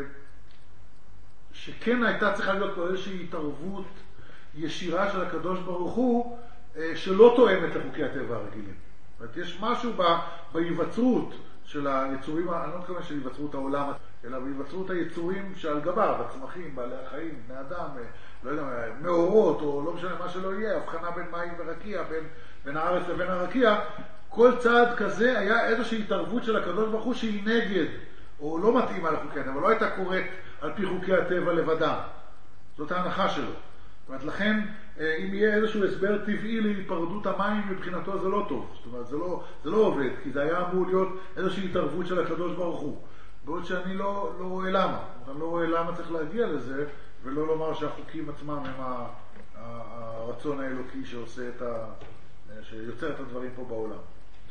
שכן הייתה צריכה להיות פה איזושהי התערבות ישירה של הקדוש ברוך הוא שלא תואמת לחוקי הטבע הרגילים. זאת אומרת, יש משהו ב... בהיווצרות של היצורים, אני לא מתכוון של היווצרות העולם, אלא בהיווצרות היצורים שעל גביו, הצמחים, בעלי החיים, בני אדם, לא יודע, מאורות, או לא משנה מה שלא יהיה, הבחנה בין מים ורקיע, בין, בין הארץ לבין הרקיע, כל צעד כזה היה איזושהי התערבות של הקדוש ברוך הוא שהיא נגד, או לא מתאימה לחוקי הטבע, לא הייתה קורית על פי חוקי הטבע לבדם. זאת ההנחה שלו. זאת אומרת, לכן, אם יהיה איזשהו הסבר טבעי להיפרדות המים, מבחינתו זה לא טוב. זאת אומרת, זה לא, זה לא עובד, כי זה היה אמור להיות איזושהי התערבות של הקדוש ברוך הוא. בעוד שאני לא, לא רואה למה. אני לא רואה למה צריך להגיע לזה, ולא לומר שהחוקים עצמם הם הרצון האלוקי שעושה את ה... שיוצר את הדברים פה בעולם.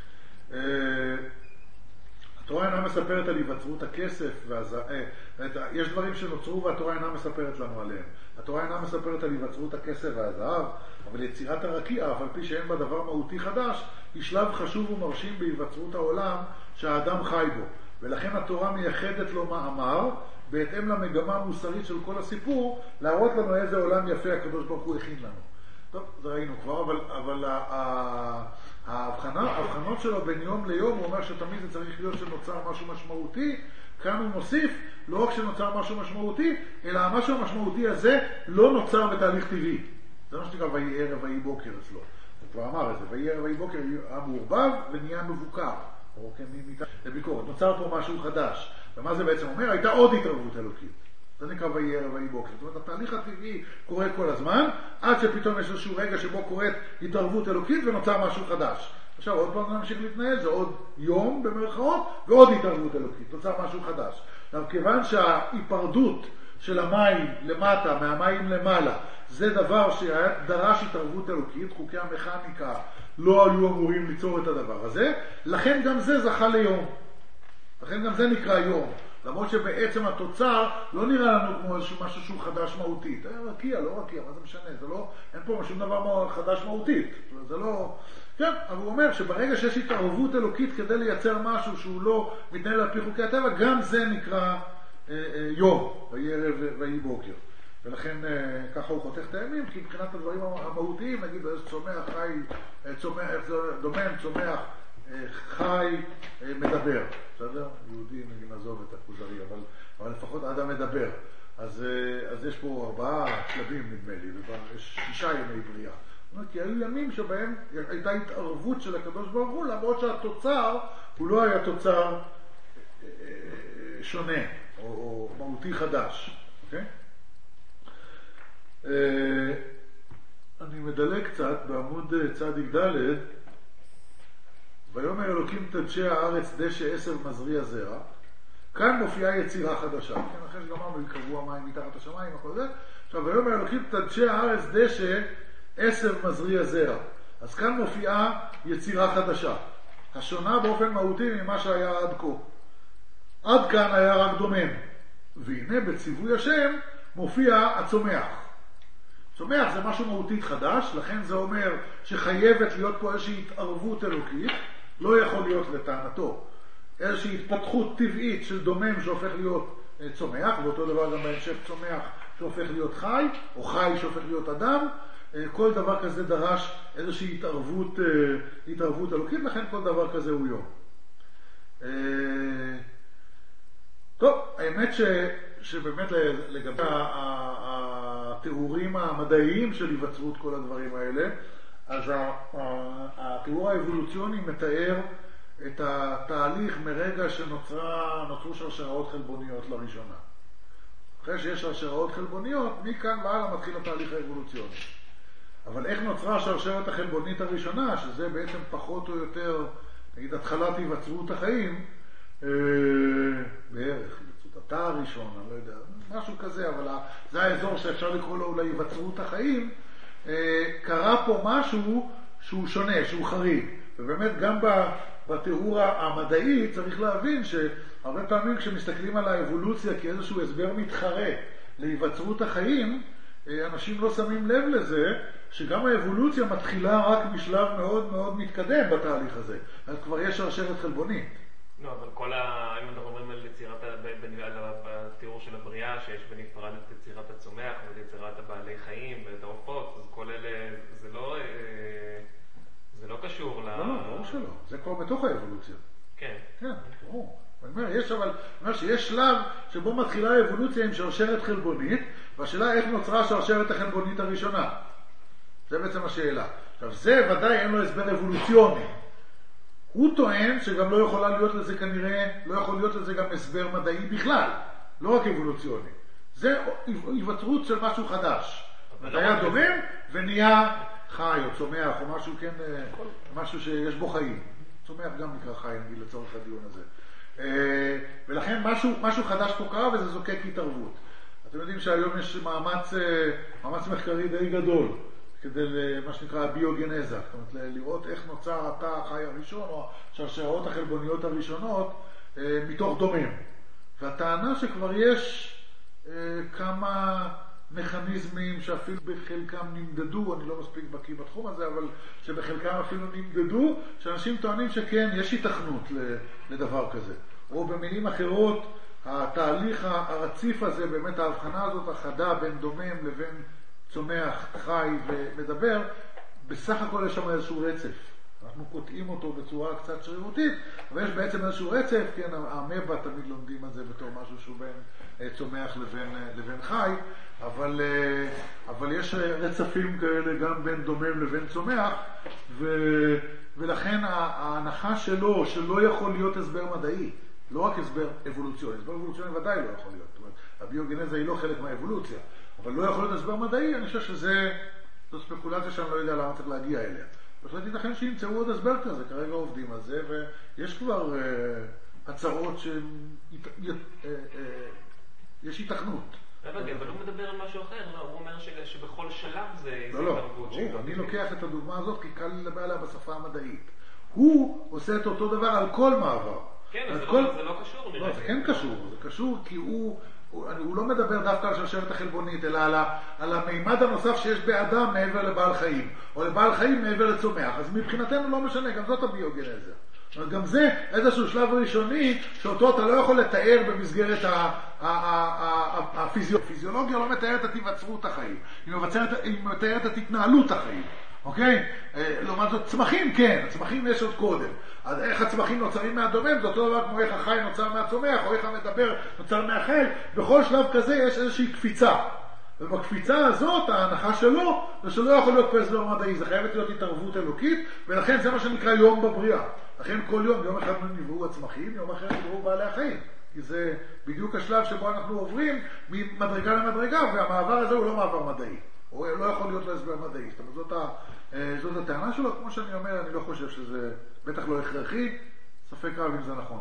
התורה אינה מספרת על היווצרות הכסף והז... יש דברים שנוצרו והתורה אינה מספרת לנו עליהם. התורה אינה מספרת על היווצרות הכסף והזהב, אבל יצירת הרקיע, אף על פי שאין בה דבר מהותי חדש, היא שלב חשוב ומרשים בהיווצרות העולם שהאדם חי בו. ולכן התורה מייחדת לו מאמר, בהתאם למגמה המוסרית של כל הסיפור, להראות לנו איזה עולם יפה הקדוש ברוך הוא הכין לנו. טוב, זה ראינו כבר, אבל, אבל ההבחנה, ההבחנות שלו בין יום ליום, הוא אומר שתמיד זה צריך להיות שנוצר משהו משמעותי. כאן הוא מוסיף, לא רק שנוצר משהו משמעותי, אלא המשהו המשמעותי הזה לא נוצר בתהליך טבעי. זה מה שנקרא ויהי ערב ויהי בוקר אצלו. הוא כבר אמר את זה, ויהי ערב ויהי בוקר היה מעורבב ונהיה מבוקר. או כן, לביקורת. נוצר פה משהו חדש. ומה זה בעצם אומר? הייתה עוד התערבות אלוקית. זה נקרא ויהי ערב ויהי בוקר. זאת אומרת, התהליך הטבעי קורה כל הזמן, עד שפתאום יש איזשהו רגע שבו קורית התערבות אלוקית ונוצר משהו חדש. עכשיו עוד פעם נמשיך להתנהל, זה עוד יום במרכאות, ועוד התערבות אלוקית, נוצר משהו חדש. עכשיו, כיוון שההיפרדות של המים למטה, מהמים למעלה, זה דבר שדרש התערבות אלוקית, חוקי המכניקה לא היו אמורים ליצור את הדבר הזה, לכן גם זה זכה ליום. לכן גם זה נקרא יום. למרות שבעצם התוצר לא נראה לנו כמו איזשהו משהו שהוא חדש מהותית. רקיע, לא רקיע, מה זה משנה? זה לא, אין פה משהו דבר חדש מהותית. זה לא... כן, אבל הוא אומר שברגע שיש התערבות אלוקית כדי לייצר משהו שהוא לא מתנהל על פי חוקי הטבע, גם זה נקרא אה, אה, יום, ויהי ערב ויהי בוקר. ולכן אה, ככה הוא חותך את הימים, כי מבחינת הדברים המהותיים, נגיד, איזה צומח, חי, צומח, איך זה דומם, צומח, אה, חי, אה, מדבר. בסדר? יהודי, נגיד, נעזוב את הכוזרי, אבל, אבל לפחות האדם מדבר. אז, אה, אז יש פה ארבעה שלבים, נדמה לי, ויש שישה ימי בריאה. כי היו ימים שבהם הייתה התערבות של הקדוש ברוך הוא, למרות שהתוצר הוא לא היה תוצר שונה או, או מהותי חדש. אוקיי? אני מדלג קצת בעמוד צדיק ד'. ויאמר אלוקים תדשא הארץ דשא עשב מזריע זרע. כאן מופיעה יצירה חדשה. כן, אחרי שגמרנו יקבעו המים מתחת השמיים, הכל זה. עכשיו, ויאמר אלוקים תדשא הארץ דשא עשב מזריע זרע. אז כאן מופיעה יצירה חדשה. השונה באופן מהותי ממה שהיה עד כה. עד כאן היה רק דומם. והנה בציווי השם מופיע הצומח. צומח זה משהו מהותית חדש, לכן זה אומר שחייבת להיות פה איזושהי התערבות אלוקית, לא יכול להיות לטענתו איזושהי התפתחות טבעית של דומם שהופך להיות צומח, ואותו דבר גם בהמשך צומח שהופך להיות חי, או חי שהופך להיות אדם. כל דבר כזה דרש איזושהי התערבות, התערבות אלוקית, לכן כל דבר כזה הוא יום. טוב, האמת ש, שבאמת לגבי התיאורים המדעיים של היווצרות כל הדברים האלה, אז התיאור האבולוציוני מתאר את התהליך מרגע שנוצרו שרשראות חלבוניות לראשונה. אחרי שיש שרשראות חלבוניות, מכאן והלאה מתחיל התהליך האבולוציוני. אבל איך נוצרה השרשרת החלבונית הראשונה, שזה בעצם פחות או יותר, נגיד, התחלת היווצרות החיים, אה, בערך, היווצרות התא הראשון, אני לא יודע, משהו כזה, אבל זה האזור שאפשר לקרוא לו אולי היווצרות החיים, אה, קרה פה משהו שהוא שונה, שהוא חריג. ובאמת גם בתיאור המדעי צריך להבין שהרבה פעמים כשמסתכלים על האבולוציה כאיזשהו הסבר מתחרה להיווצרות החיים, אנשים לא שמים לב לזה שגם האבולוציה מתחילה רק בשלב מאוד מאוד מתקדם בתהליך הזה. אז כבר יש שרשרת חלבונית. לא, אבל כל ה... אם אנחנו אומרים על יצירת, בתיאור של הבריאה, שיש בנפרד את יצירת הצומח ואת יצירת הבעלי חיים ואת העופות, אז כל אלה, זה לא... זה לא קשור ל... לא, לא, ברור שלא. זה כבר בתוך האבולוציה. כן. כן, ברור. אני אומר, יש אבל, אומר שיש שלב שבו מתחילה האבולוציה עם שרשרת חלבונית, והשאלה איך נוצרה השרשרת החלבונית הראשונה. זה בעצם השאלה. עכשיו, זה ודאי אין לו הסבר אבולוציוני. הוא טוען שגם לא יכולה להיות לזה כנראה, לא יכול להיות לזה גם הסבר מדעי בכלל, לא רק אבולוציוני. זה היווצרות של משהו חדש. היה דומם ונהיה חי או צומח או משהו, כן, משהו שיש בו חיים. צומח גם נקרא חי, נגיד, לצורך הדיון הזה. ולכן משהו, משהו חדש פה קרה וזה זוקק התערבות. אתם יודעים שהיום יש מאמץ, מאמץ מחקרי די גדול כדי מה שנקרא הביוגנזה, זאת אומרת לראות איך נוצר התא החי הראשון או השרשרות החלבוניות הראשונות מתוך דומם. והטענה שכבר יש כמה מכניזמים שאפילו בחלקם נמדדו, אני לא מספיק בקיא בתחום הזה, אבל שבחלקם אפילו נמדדו, שאנשים טוענים שכן, יש התכנות לדבר כזה. או במילים אחרות, התהליך הרציף הזה, באמת ההבחנה הזאת החדה בין דומם לבין צומח, חי ומדבר, בסך הכל יש שם איזשהו רצף. אנחנו קוטעים אותו בצורה קצת שרירותית, אבל יש בעצם איזשהו רצף, כן, המבה תמיד לומדים את זה בתור משהו שהוא בין צומח לבין, לבין חי, אבל, אבל יש רצפים כאלה גם בין דומם לבין צומח, ו, ולכן ההנחה שלו, שלא יכול להיות הסבר מדעי, לא רק הסבר אבולוציוני, הסבר אבולוציוני ודאי לא יכול להיות, זאת אומרת, הביוגנזה היא לא חלק מהאבולוציה, אבל לא יכול להיות הסבר מדעי, אני חושב שזה, זו ספקולציה שאני לא יודע למה צריך להגיע אליה. בהחלט ייתכן שימצאו עוד הסבר כזה, כרגע עובדים על זה, ויש כבר אה, הצעות שיש אה, אה, התכנות. אבל הוא מדבר על משהו אחר, לא? הוא אומר שבכל שלב זה לא, לא, ברור, אני לוקח את הדוגמה הזאת כי קל לדבר עליה בשפה המדעית. הוא עושה את אותו דבר על כל מעבר. כן, זה לא קשור. לא, זה כן קשור, זה קשור כי הוא... הוא לא מדבר דווקא על שרשרת החלבונית, אלא על, ה, על המימד הנוסף שיש באדם מעבר לבעל חיים, או לבעל חיים מעבר לצומח. אז מבחינתנו לא משנה, גם זאת הביוגנזה. גם זה איזשהו שלב ראשוני, שאותו אתה לא יכול לתאר במסגרת הפיזיולוגיה, לא מתארת את היווצרות החיים, היא מתארת את התנהלות החיים. אוקיי? לעומת זאת, צמחים כן, הצמחים יש עוד קודם. אז איך הצמחים נוצרים מהדומם, זה אותו דבר כמו איך החי נוצר מהצומח, או איך המדבר נוצר מהחל. בכל שלב כזה יש איזושהי קפיצה. ובקפיצה הזאת, ההנחה שלו, זה שלא יכול להיות פה הסבר מדעי, זה חייבת להיות התערבות אלוקית, ולכן זה מה שנקרא יום בבריאה. לכן כל יום, יום אחד נבראו הצמחים, יום אחר נבראו בעלי החיים. כי זה בדיוק השלב שבו אנחנו עוברים ממדרגה למדרגה, והמעבר הזה הוא לא מעבר מדעי. הוא לא יכול להיות לו הסבר מדעי. זאת אומרת, זאת, ה, זאת הטענה שלו. כמו שאני אומר, אני לא חושב שזה בטח לא הכרחי, ספק רב אם זה נכון.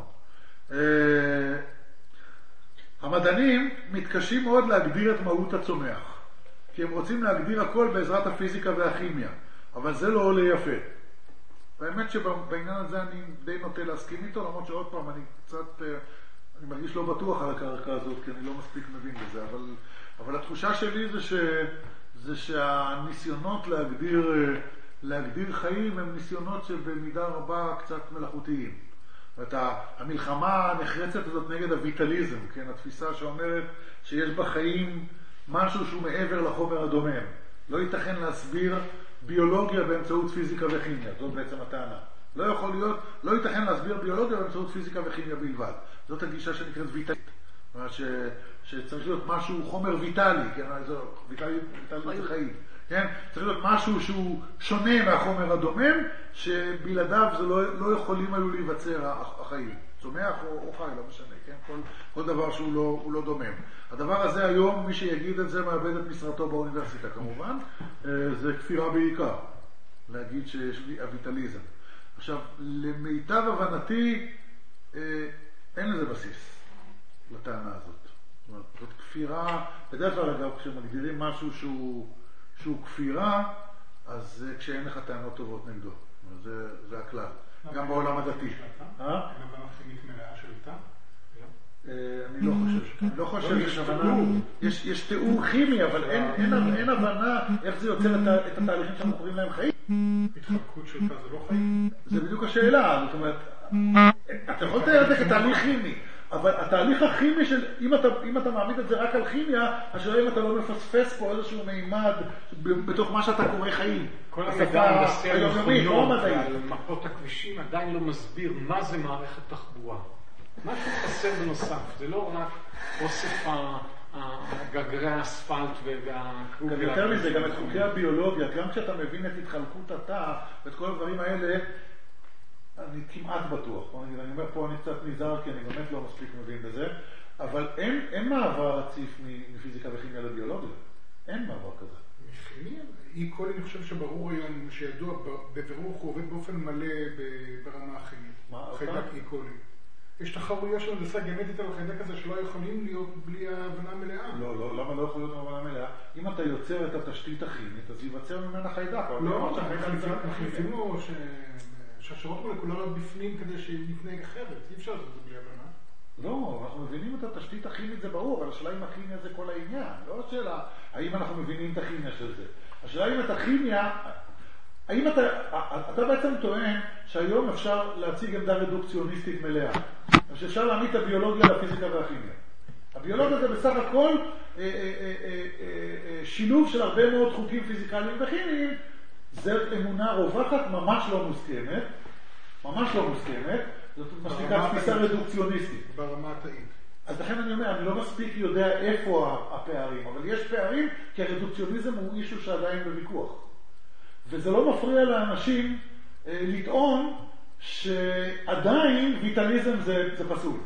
המדענים מתקשים מאוד להגדיר את מהות הצומח, כי הם רוצים להגדיר הכל בעזרת הפיזיקה והכימיה, אבל זה לא עולה יפה. והאמת שבעניין הזה אני די נוטה להסכים איתו, למרות שעוד פעם אני קצת, אני מרגיש לא בטוח על הקרקע הזאת, כי אני לא מספיק מבין בזה, אבל, אבל התחושה שלי זה, ש, זה שהניסיונות להגדיר, להגדיר חיים הם ניסיונות שבמידה רבה קצת מלאכותיים. זאת אומרת, המלחמה הנחרצת הזאת נגד הויטליזם, כן? התפיסה שאומרת שיש בחיים משהו שהוא מעבר לחומר הדומם. לא ייתכן להסביר ביולוגיה באמצעות פיזיקה וכימיה, זאת בעצם הטענה. לא יכול להיות, לא ייתכן להסביר ביולוגיה באמצעות פיזיקה וכימיה בלבד. זאת הגישה שנקראת ויטלית. זאת אומרת ש, שצריך להיות משהו חומר ויטלי, כן? ויטלי, ויטלי זה חיים. כן? צריך להיות משהו שהוא שונה מהחומר הדומם, שבלעדיו זה לא, לא יכולים היו להיווצר החיים. צומח או, או חי, לא משנה, כן? כל, כל דבר שהוא לא, הוא לא דומם. הדבר הזה היום, מי שיגיד את זה מאבד את משרתו באוניברסיטה כמובן, זה כפירה בעיקר, להגיד שיש הויטליזם. עכשיו, למיטב הבנתי, אין לזה בסיס לטענה הזאת. זאת אומרת, זאת כפירה, בדרך כלל אגב, כשמגדירים משהו שהוא... שהוא כפירה, אז כשאין לך טענות טובות נגדו. זה, זה הכלל. גם בעולם הדתי. אין הבנה כימית מלאה של איתה? אני לא חושב. אני לא חושב שיש הבנה. יש תיאור כימי, אבל אין הבנה איך זה יוצר את התהליכים שאנחנו קוראים להם חיים. התחלקות שלך זה לא חיים? זה בדיוק השאלה. זאת אומרת, אתה יכול לתאר את זה כתהליך כימי. אבל התהליך הכימי של, אם אתה, אם אתה מעמיד את זה רק על כימיה, השאלה אם אתה לא מפספס פה איזשהו מימד בתוך מה שאתה קורא חיים. כל המידע הנדסי על מכוניות ועל מפות הכבישים עדיין לא מסביר מה זה מערכת תחבורה. משהו חסר בנוסף, זה לא רק אוסף גרגרי האספלט והקרוב. גם יותר מזה, גם את חוקי הביולוגיה, גם כשאתה מבין את התחלקות התא ואת כל הדברים האלה, אני כמעט בטוח, אני אומר פה אני קצת נזהר כי אני באמת לא מספיק מבין בזה, אבל אין, אין מעבר רציף מפיזיקה וכימיה לביולוגיה, אין מעבר כזה. כימיה? אי קולי אני חושב שברור היום, שידוע בבירור הוא עובד באופן מלא ברמה הכימית. מה? חיידק אי קולי. יש תחרויות של הנדסה גנטית על החיידק הזה שלא יכולים להיות בלי ההבנה מלאה. לא, לא, למה לא יכול להיות בהבנה מלאה? אם אתה יוצר את התשתית הכימית, אז ייווצר ממנה חיידק. לא, מחליפים לו ש... שהשרות מולקולריות בפנים כדי שיתנהג אחרת, אי אפשר לעשות את זה בלי הבנה. לא, אנחנו מבינים את התשתית הכימית, זה ברור, אבל השאלה אם הכימיה זה כל העניין, לא השאלה האם אנחנו מבינים את הכימיה של זה. השאלה אם את הכימיה, האם אתה, אתה בעצם טוען שהיום אפשר להציג עמדה רדוקציוניסטית מלאה, שאפשר להעמיד את הביולוגיה לפיזיקה והכימיה. הביולוגיה זה בסך הכל אה, אה, אה, אה, שילוב של הרבה מאוד חוקים פיזיקליים וכימיים, זו אמונה רווחת ממש לא מוסכמת, ממש לא מוסכמת, זאת מה שנקרא תפיסה רדוקציוניסטית. ברמה התאית. אז לכן אני אומר, אני לא מספיק יודע איפה הפערים, אבל יש פערים כי הרדוקציוניזם הוא אישו שעדיין בוויכוח. וזה לא מפריע לאנשים אה, לטעון שעדיין ויטליזם זה, זה פסול.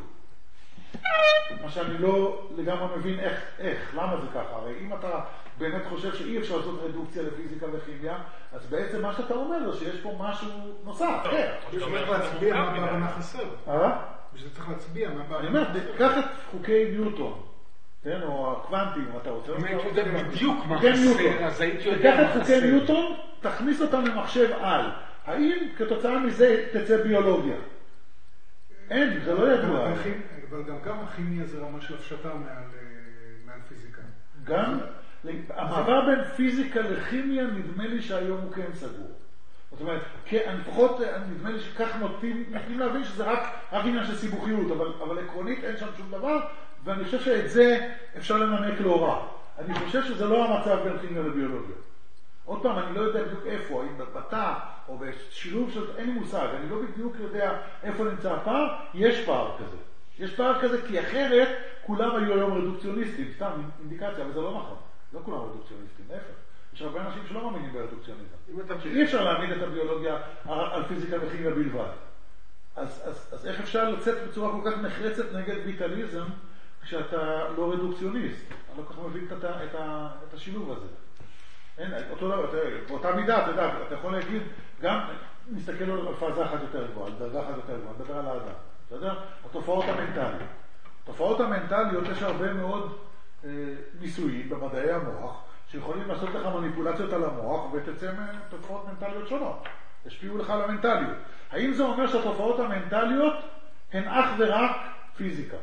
מה שאני לא לגמרי מבין איך, איך, למה זה ככה. הרי אם אתה באמת חושב שאי אפשר לעשות רדוקציה לפיזיקה וכימיה, אז בעצם מה שאתה אומר זה שיש פה משהו נוסף. צריך להצביע מה בהבנה חסר. אה? ושזה צריך להצביע מה בהבנה חסר. אני אומר, קח את חוקי ניוטון, כן, או הקוונטים, אתה רוצה... אם הייתי יודע בדיוק מה חסר, אז הייתי יודע מה חסר. קח את חוקי ניוטון, תכניס אותם למחשב על. האם כתוצאה מזה תצא ביולוגיה? אין, זה לא ידוע. אבל גם כמה כימיה זה רמה של הפשטה מעל פיזיקה. גם? המעבר בין פיזיקה לכימיה נדמה לי שהיום הוא כן סגור. זאת אומרת, לפחות נדמה לי שכך נוטים, נוטים להבין שזה רק, רק עניין של סיבוכיות, אבל, אבל עקרונית אין שם שום דבר, ואני חושב שאת זה אפשר לנמק לא רע. אני חושב שזה לא המצב בין כימיה לביולוגיה. עוד פעם, אני לא יודע בדיוק איפה, האם בתא או בשילוב של, אין לי מושג, אני לא בדיוק יודע איפה נמצא הפער, יש פער כזה. יש פער כזה כי אחרת כולם היו היום רדוקציוניסטים, סתם אינדיקציה, אבל זה לא נכון. לא כולם רדוקציוניסטים, להפך. יש הרבה אנשים שלא מאמינים ברדוקציוניזם. שאי אפשר להעמיד את הביולוגיה על פיזיקה וכימיה בלבד. אז, אז, אז איך אפשר לצאת בצורה כל כך נחרצת נגד ויטליזם כשאתה לא רדוקציוניסט? אני לא כל כך מבין את, את, את השילוב הזה. אין, אותו דבר, באותה מידה, אתה יודע, אתה יכול להגיד, גם נסתכל על פאזה אחת יותר גבוהה, על דרגה אחת יותר גבוהה, נדבר על האדם. אתה יודע? התופעות המנטליות. התופעות המנטליות יש הרבה מאוד אה, ניסויים במדעי המוח, שיכולים לעשות לך מניפולציות על המוח ותצא מתופעות מנטליות שונות. השפיעו לך על המנטליות. האם זה אומר שהתופעות המנטליות הן אך ורק פיזיקה?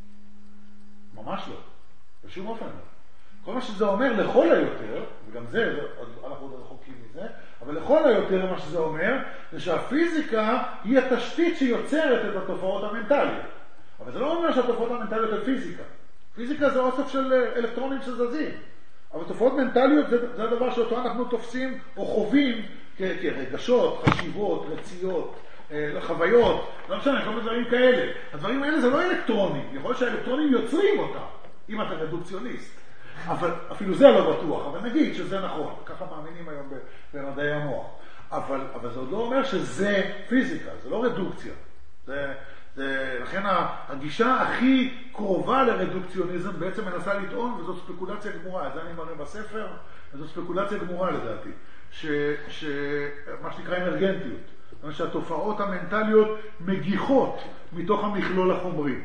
ממש לא. בשום אופן לא. כל מה שזה אומר לכל היותר, וגם זה, אנחנו עוד רחוקים מזה, אבל לכל היותר מה שזה אומר, זה שהפיזיקה היא התשתית שיוצרת את התופעות המנטליות. אבל זה לא אומר שהתופעות המנטליות הן פיזיקה. פיזיקה זה אוסף של אלקטרונים שזזים. אבל תופעות מנטליות זה, זה הדבר שאותו אנחנו תופסים או חווים כרגשות, חשיבות, רציות, חוויות, לא משנה, כל מיני דברים כאלה. הדברים האלה זה לא אלקטרונים, יכול להיות שהאלקטרונים יוצרים אותם, אם אתה רדוקציוניסט. אבל אפילו זה לא בטוח, אבל נגיד שזה נכון, ככה מאמינים היום במדעי המוח. אבל, אבל זה עוד לא אומר שזה פיזיקה, זה לא רדוקציה. זה, זה, לכן הגישה הכי קרובה לרדוקציוניזם בעצם מנסה לטעון, וזו ספקולציה גמורה, זה אני מראה בספר, וזו ספקולציה גמורה לדעתי, ש, ש, מה שנקרא אנרגנטיות. זאת אומרת שהתופעות המנטליות מגיחות מתוך המכלול החומרי.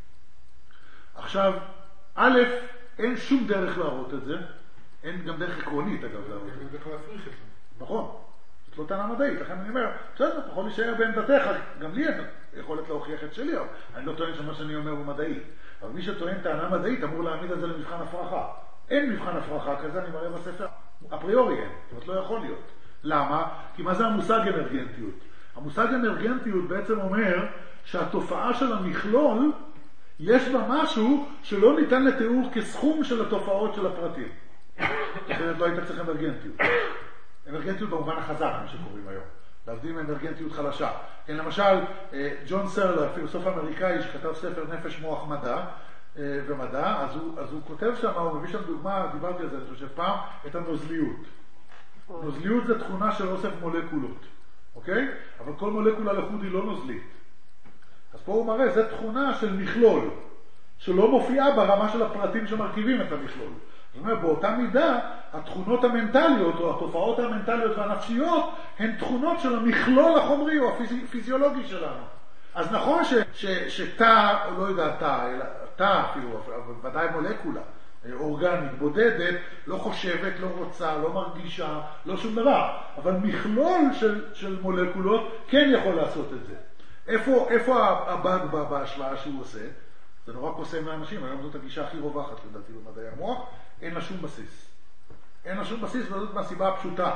עכשיו, א', אין שום דרך להראות את זה, אין גם דרך עקרונית אגב להראות את זה. אין דרך להפריך את זה. נכון, זאת לא טענה מדעית, לכן אני אומר, בסדר, אתה יכול להישאר בעמדתך, גם לי אין יכולת להוכיח את שלי, אני לא טוען שמה שאני אומר הוא מדעי, אבל מי שטוען טענה מדעית אמור להעמיד את זה למבחן הפרחה. אין מבחן הפרחה כזה, אני מראה בספר, אפריורי אין, זאת אומרת לא יכול להיות. למה? כי מה זה המושג אנרגנטיות? המושג אנרגנטיות בעצם אומר שהתופעה של המכלול יש בה משהו שלא ניתן לתיאור כסכום של התופעות של הפרטים. אחרת לא היית צריך אנרגנטיות. אנרגנטיות במובן החזק, מה שקוראים היום. להבדיל מאנרגנטיות חלשה. כן, למשל, ג'ון סרלר, פילוסוף אמריקאי שכתב ספר נפש מוח מדע ומדע, אז הוא, אז הוא כותב שם, הוא מביא שם דוגמה, דיברתי על זה, אני חושב פעם, את הנוזליות. נוזליות זה תכונה של אוסף מולקולות, אוקיי? אבל כל מולקולה לחוד היא לא נוזלית. אז פה הוא מראה, זו תכונה של מכלול, שלא מופיעה ברמה של הפרטים שמרכיבים את המכלול. זאת אומרת, באותה מידה, התכונות המנטליות, או התופעות המנטליות והנפשיות, הן תכונות של המכלול החומרי או הפיזיולוגי שלנו. אז נכון ש, ש, שתא, לא יודע, תא, אלא תא אפילו, אבל ודאי מולקולה, אורגנית, בודדת, לא חושבת, לא רוצה, לא מרגישה, לא שום דבר. אבל מכלול של, של מולקולות כן יכול לעשות את זה. איפה, איפה הבאג בהשוואה שהוא עושה? זה נורא קוסם לאנשים, היום זאת הגישה הכי רווחת לדעתי במדעי המוח, אין לה שום בסיס. אין לה שום בסיס, וזאת מהסיבה הפשוטה.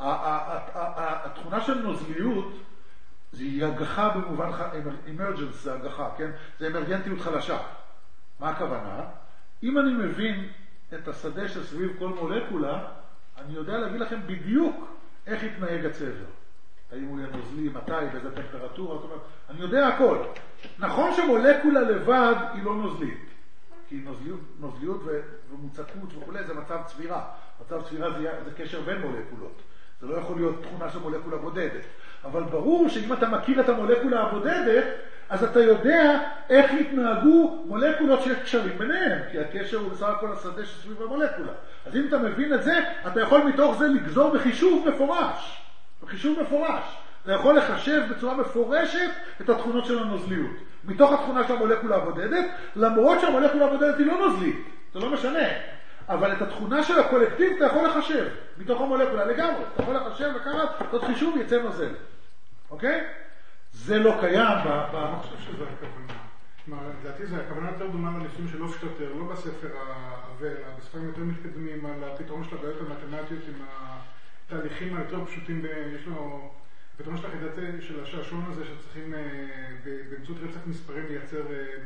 התכונה של נוזליות, היא הגחה במובן, emergence זה הגחה, כן? זה אמרגנטיות חלשה. מה הכוונה? אם אני מבין את השדה שסביב כל מולקולה, אני יודע להגיד לכם בדיוק איך יתנהג הצבר. האם הוא יהיה נוזלי, מתי, באיזה טמפרטורה, זאת אומרת, אני יודע הכל. נכון שמולקולה לבד היא לא נוזלית, כי נוזליות, נוזליות ומוצקות וכו' זה מצב צבירה. מצב צבירה זה, זה קשר בין מולקולות. זה לא יכול להיות תכונה של מולקולה בודדת. אבל ברור שאם אתה מכיר את המולקולה הבודדת, אז אתה יודע איך יתנהגו מולקולות שיש קשרים ביניהם, כי הקשר הוא בסך הכל השדה שסביב המולקולה. אז אם אתה מבין את זה, אתה יכול מתוך זה לגזור בחישוב מפורש. בחישוב מפורש. אתה יכול לחשב בצורה מפורשת את התכונות של הנוזליות. מתוך התכונה של המולקולה הבודדת, למרות שהמולקולה הבודדת היא לא נוזלית. זה לא משנה. אבל את התכונה של הקולקטיב אתה יכול לחשב. מתוך המולקולה לגמרי. אתה יכול לחשב לקחת, זאת חישוב יצא נוזל. אוקיי? זה לא קיים ב... אני לא חושב שזה הכוונה. לדעתי זה הכוונה יותר דומה לניסויים של אופשטטר, לא בספר העבר, בספרים יותר מתקדמים על הפתרון של הבעיות המתמטיות עם התהליכים היותר פשוטים, יש לו פתרון של החידת של השעשון הזה שצריכים באמצעות רצף מספרים לייצר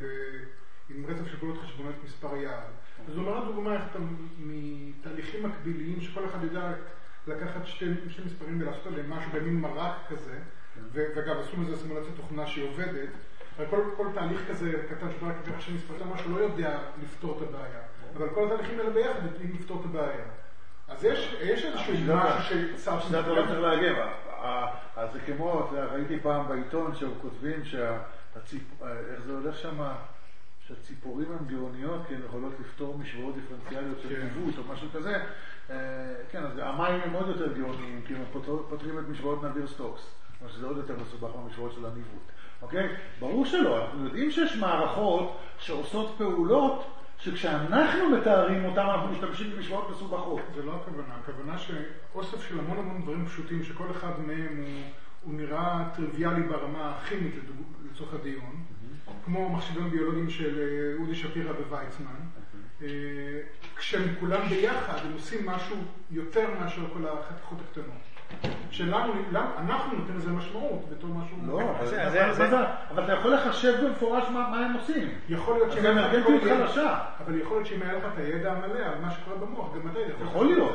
עם רצף של פעולות חשבונות מספר היעד. אז זו מראה דוגמה איך מתהליכים מקביליים שכל אחד יודע לקחת שתי, שתי מספרים ולעשות עליהם משהו במין מרק כזה, ואגב, עשו מזה סימולציה תוכנה שהיא עובדת, כל, כל תהליך כזה קטן שבא ככה שמספרתם משהו לא יודע לפתור את הבעיה, אבל כל התהליכים האלה ביחד יודעים לפתור את הבעיה. אז יש, יש איזשהו משהו שצר... שזה אתה לא צריך להגיב. אז זה כמו, ראיתי פעם בעיתון שהם כותבים שהציפ... איך זה הולך שם, שהציפורים הן גאוניות כי הן יכולות לפתור משוואות דיפרנציאליות של ניווט או משהו כזה. כן, אז המים הם עוד יותר גאוניים, כי הם פותרים את משוואות נביר סטוקס, שזה עוד יותר מסובך מהמשוואות של הניווט. אוקיי? ברור שלא, אנחנו יודעים שיש מערכות שעושות פעולות שכשאנחנו מתארים אותם אנחנו משתמשים במשוואות מסובכות. זה לא הכוונה, הכוונה שאוסף של המון המון דברים פשוטים שכל אחד מהם הוא, הוא נראה טריוויאלי ברמה הכימית לצורך הדיון, כמו מחשבים ביולוגיים של אודי שפירא וויצמן, כשהם כולם ביחד הם עושים משהו יותר מאשר כל החתיכות הקטנות. שלנו, אנחנו נותן לזה משמעות בתור משהו... לא, אבל אתה יכול לחשב במפורש מה הם עושים. יכול להיות שאם אנרגטיות חלשה. אבל יכול להיות שאם היה לך את הידע המלא על מה שקורה במוח, גם אתה יודע. יכול להיות.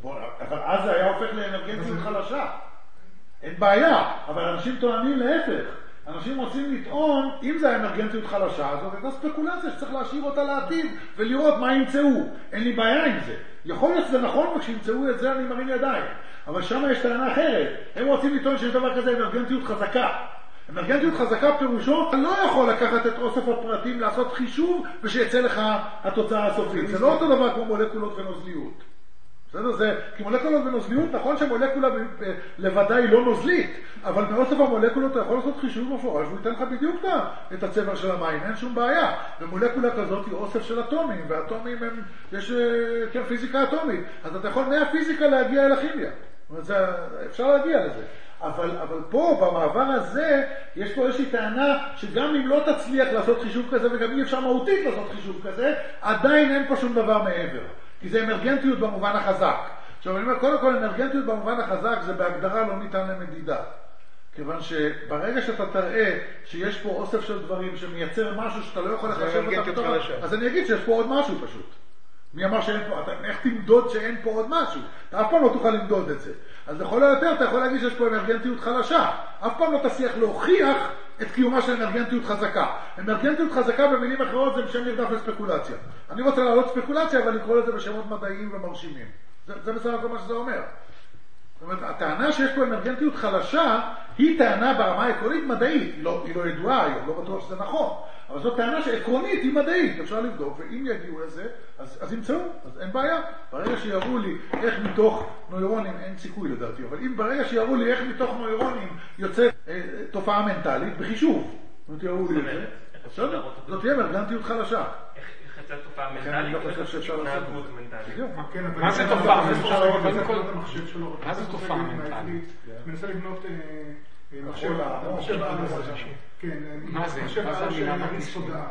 אבל אז זה היה הופך לאנרגטיות חלשה. אין בעיה, אבל אנשים טוענים להפך. אנשים רוצים לטעון, אם זה האנרגטיות חלשה, זאת הייתה ספקולציה שצריך להשאיר אותה לעתיד ולראות מה ימצאו. אין לי בעיה עם זה. יכול להיות שזה נכון, וכשימצאו את זה אני מרים ידיים. אבל שם יש טענה אחרת. הם רוצים לטעון שיש דבר כזה אנרגטיות חזקה. אנרגטיות חזקה פירושו, אתה לא יכול לקחת את אוסף הפרטים, לעשות חישוב, ושיצא לך התוצאה הסופית. זה לא אותו דבר כמו מולקולות ונוזליות. בסדר? זה, כי מולקולות ונוזליות, נכון שמולקולה לבדה היא לא נוזלית, אבל מאוסף המולקולות אתה יכול לעשות חישוב מפורש, והוא ייתן לך בדיוק את הצבע של המים, אין שום בעיה. ומולקולה כזאת היא אוסף של אטומים, והאטומים הם, יש כן, פיזיקה אטומית, אז אתה יכול מהפיזיקה להגיע אל הכימיה. זאת אומרת, אפשר להגיע לזה. אבל, אבל פה, במעבר הזה, יש פה איזושהי טענה שגם אם לא תצליח לעשות חישוב כזה, וגם אי אפשר מהותית לעשות חישוב כזה, עדיין אין פה שום דבר מעבר. כי זה אמרגנטיות במובן החזק. עכשיו אני אומר, קודם כל אמרגנטיות במובן החזק זה בהגדרה לא ניתן למדידה. כיוון שברגע שאתה תראה שיש פה אוסף של דברים שמייצר משהו שאתה לא יכול לחשב אותה בתור, אז אני אגיד שיש פה עוד משהו פשוט. מי אמר שאין פה, אתה, איך תמדוד שאין פה עוד משהו? אתה אף פעם לא תוכל למדוד את זה. אז לכל היותר אתה יכול להגיד שיש פה אמרגנטיות חלשה. אף פעם לא תצליח להוכיח את קיומה של אמרגנטיות חזקה. אמרגנטיות חזקה במילים אחרות זה שם נרדף לספקולציה. אני רוצה להעלות ספקולציה, אבל לקרוא לזה בשמות מדעיים ומרשימים. זה, זה בסדר כל מה שזה אומר. זאת אומרת, הטענה שיש פה אמרגנטיות חלשה היא טענה ברמה העקרונית מדעית. היא לא, היא לא ידועה היום, לא בטוח שזה נכון. אבל זאת טענה שעקרונית היא מדעית, אפשר לבדוק, ואם יגיעו לזה, אז, אז ימצאו, אז אין בעיה. ברגע שיראו לי איך מתוך נוירונים, אין סיכוי לדעתי, אבל אם ברגע שיראו לי איך מתוך נוירונים יוצאת אה, תופעה מנטלית, בחישוב, זאת יראו לי את זה, בסדר? זאת תהיה אמרגנטיות חלשה. איך יוצאת תופעה מנטלית? איך התנהגות מנטלית? מה זה תופעה מנטלית? מה זה תופעה מנטלית? מנסה לבנות... מחשב על כן, מחשב על להריץ תודעה.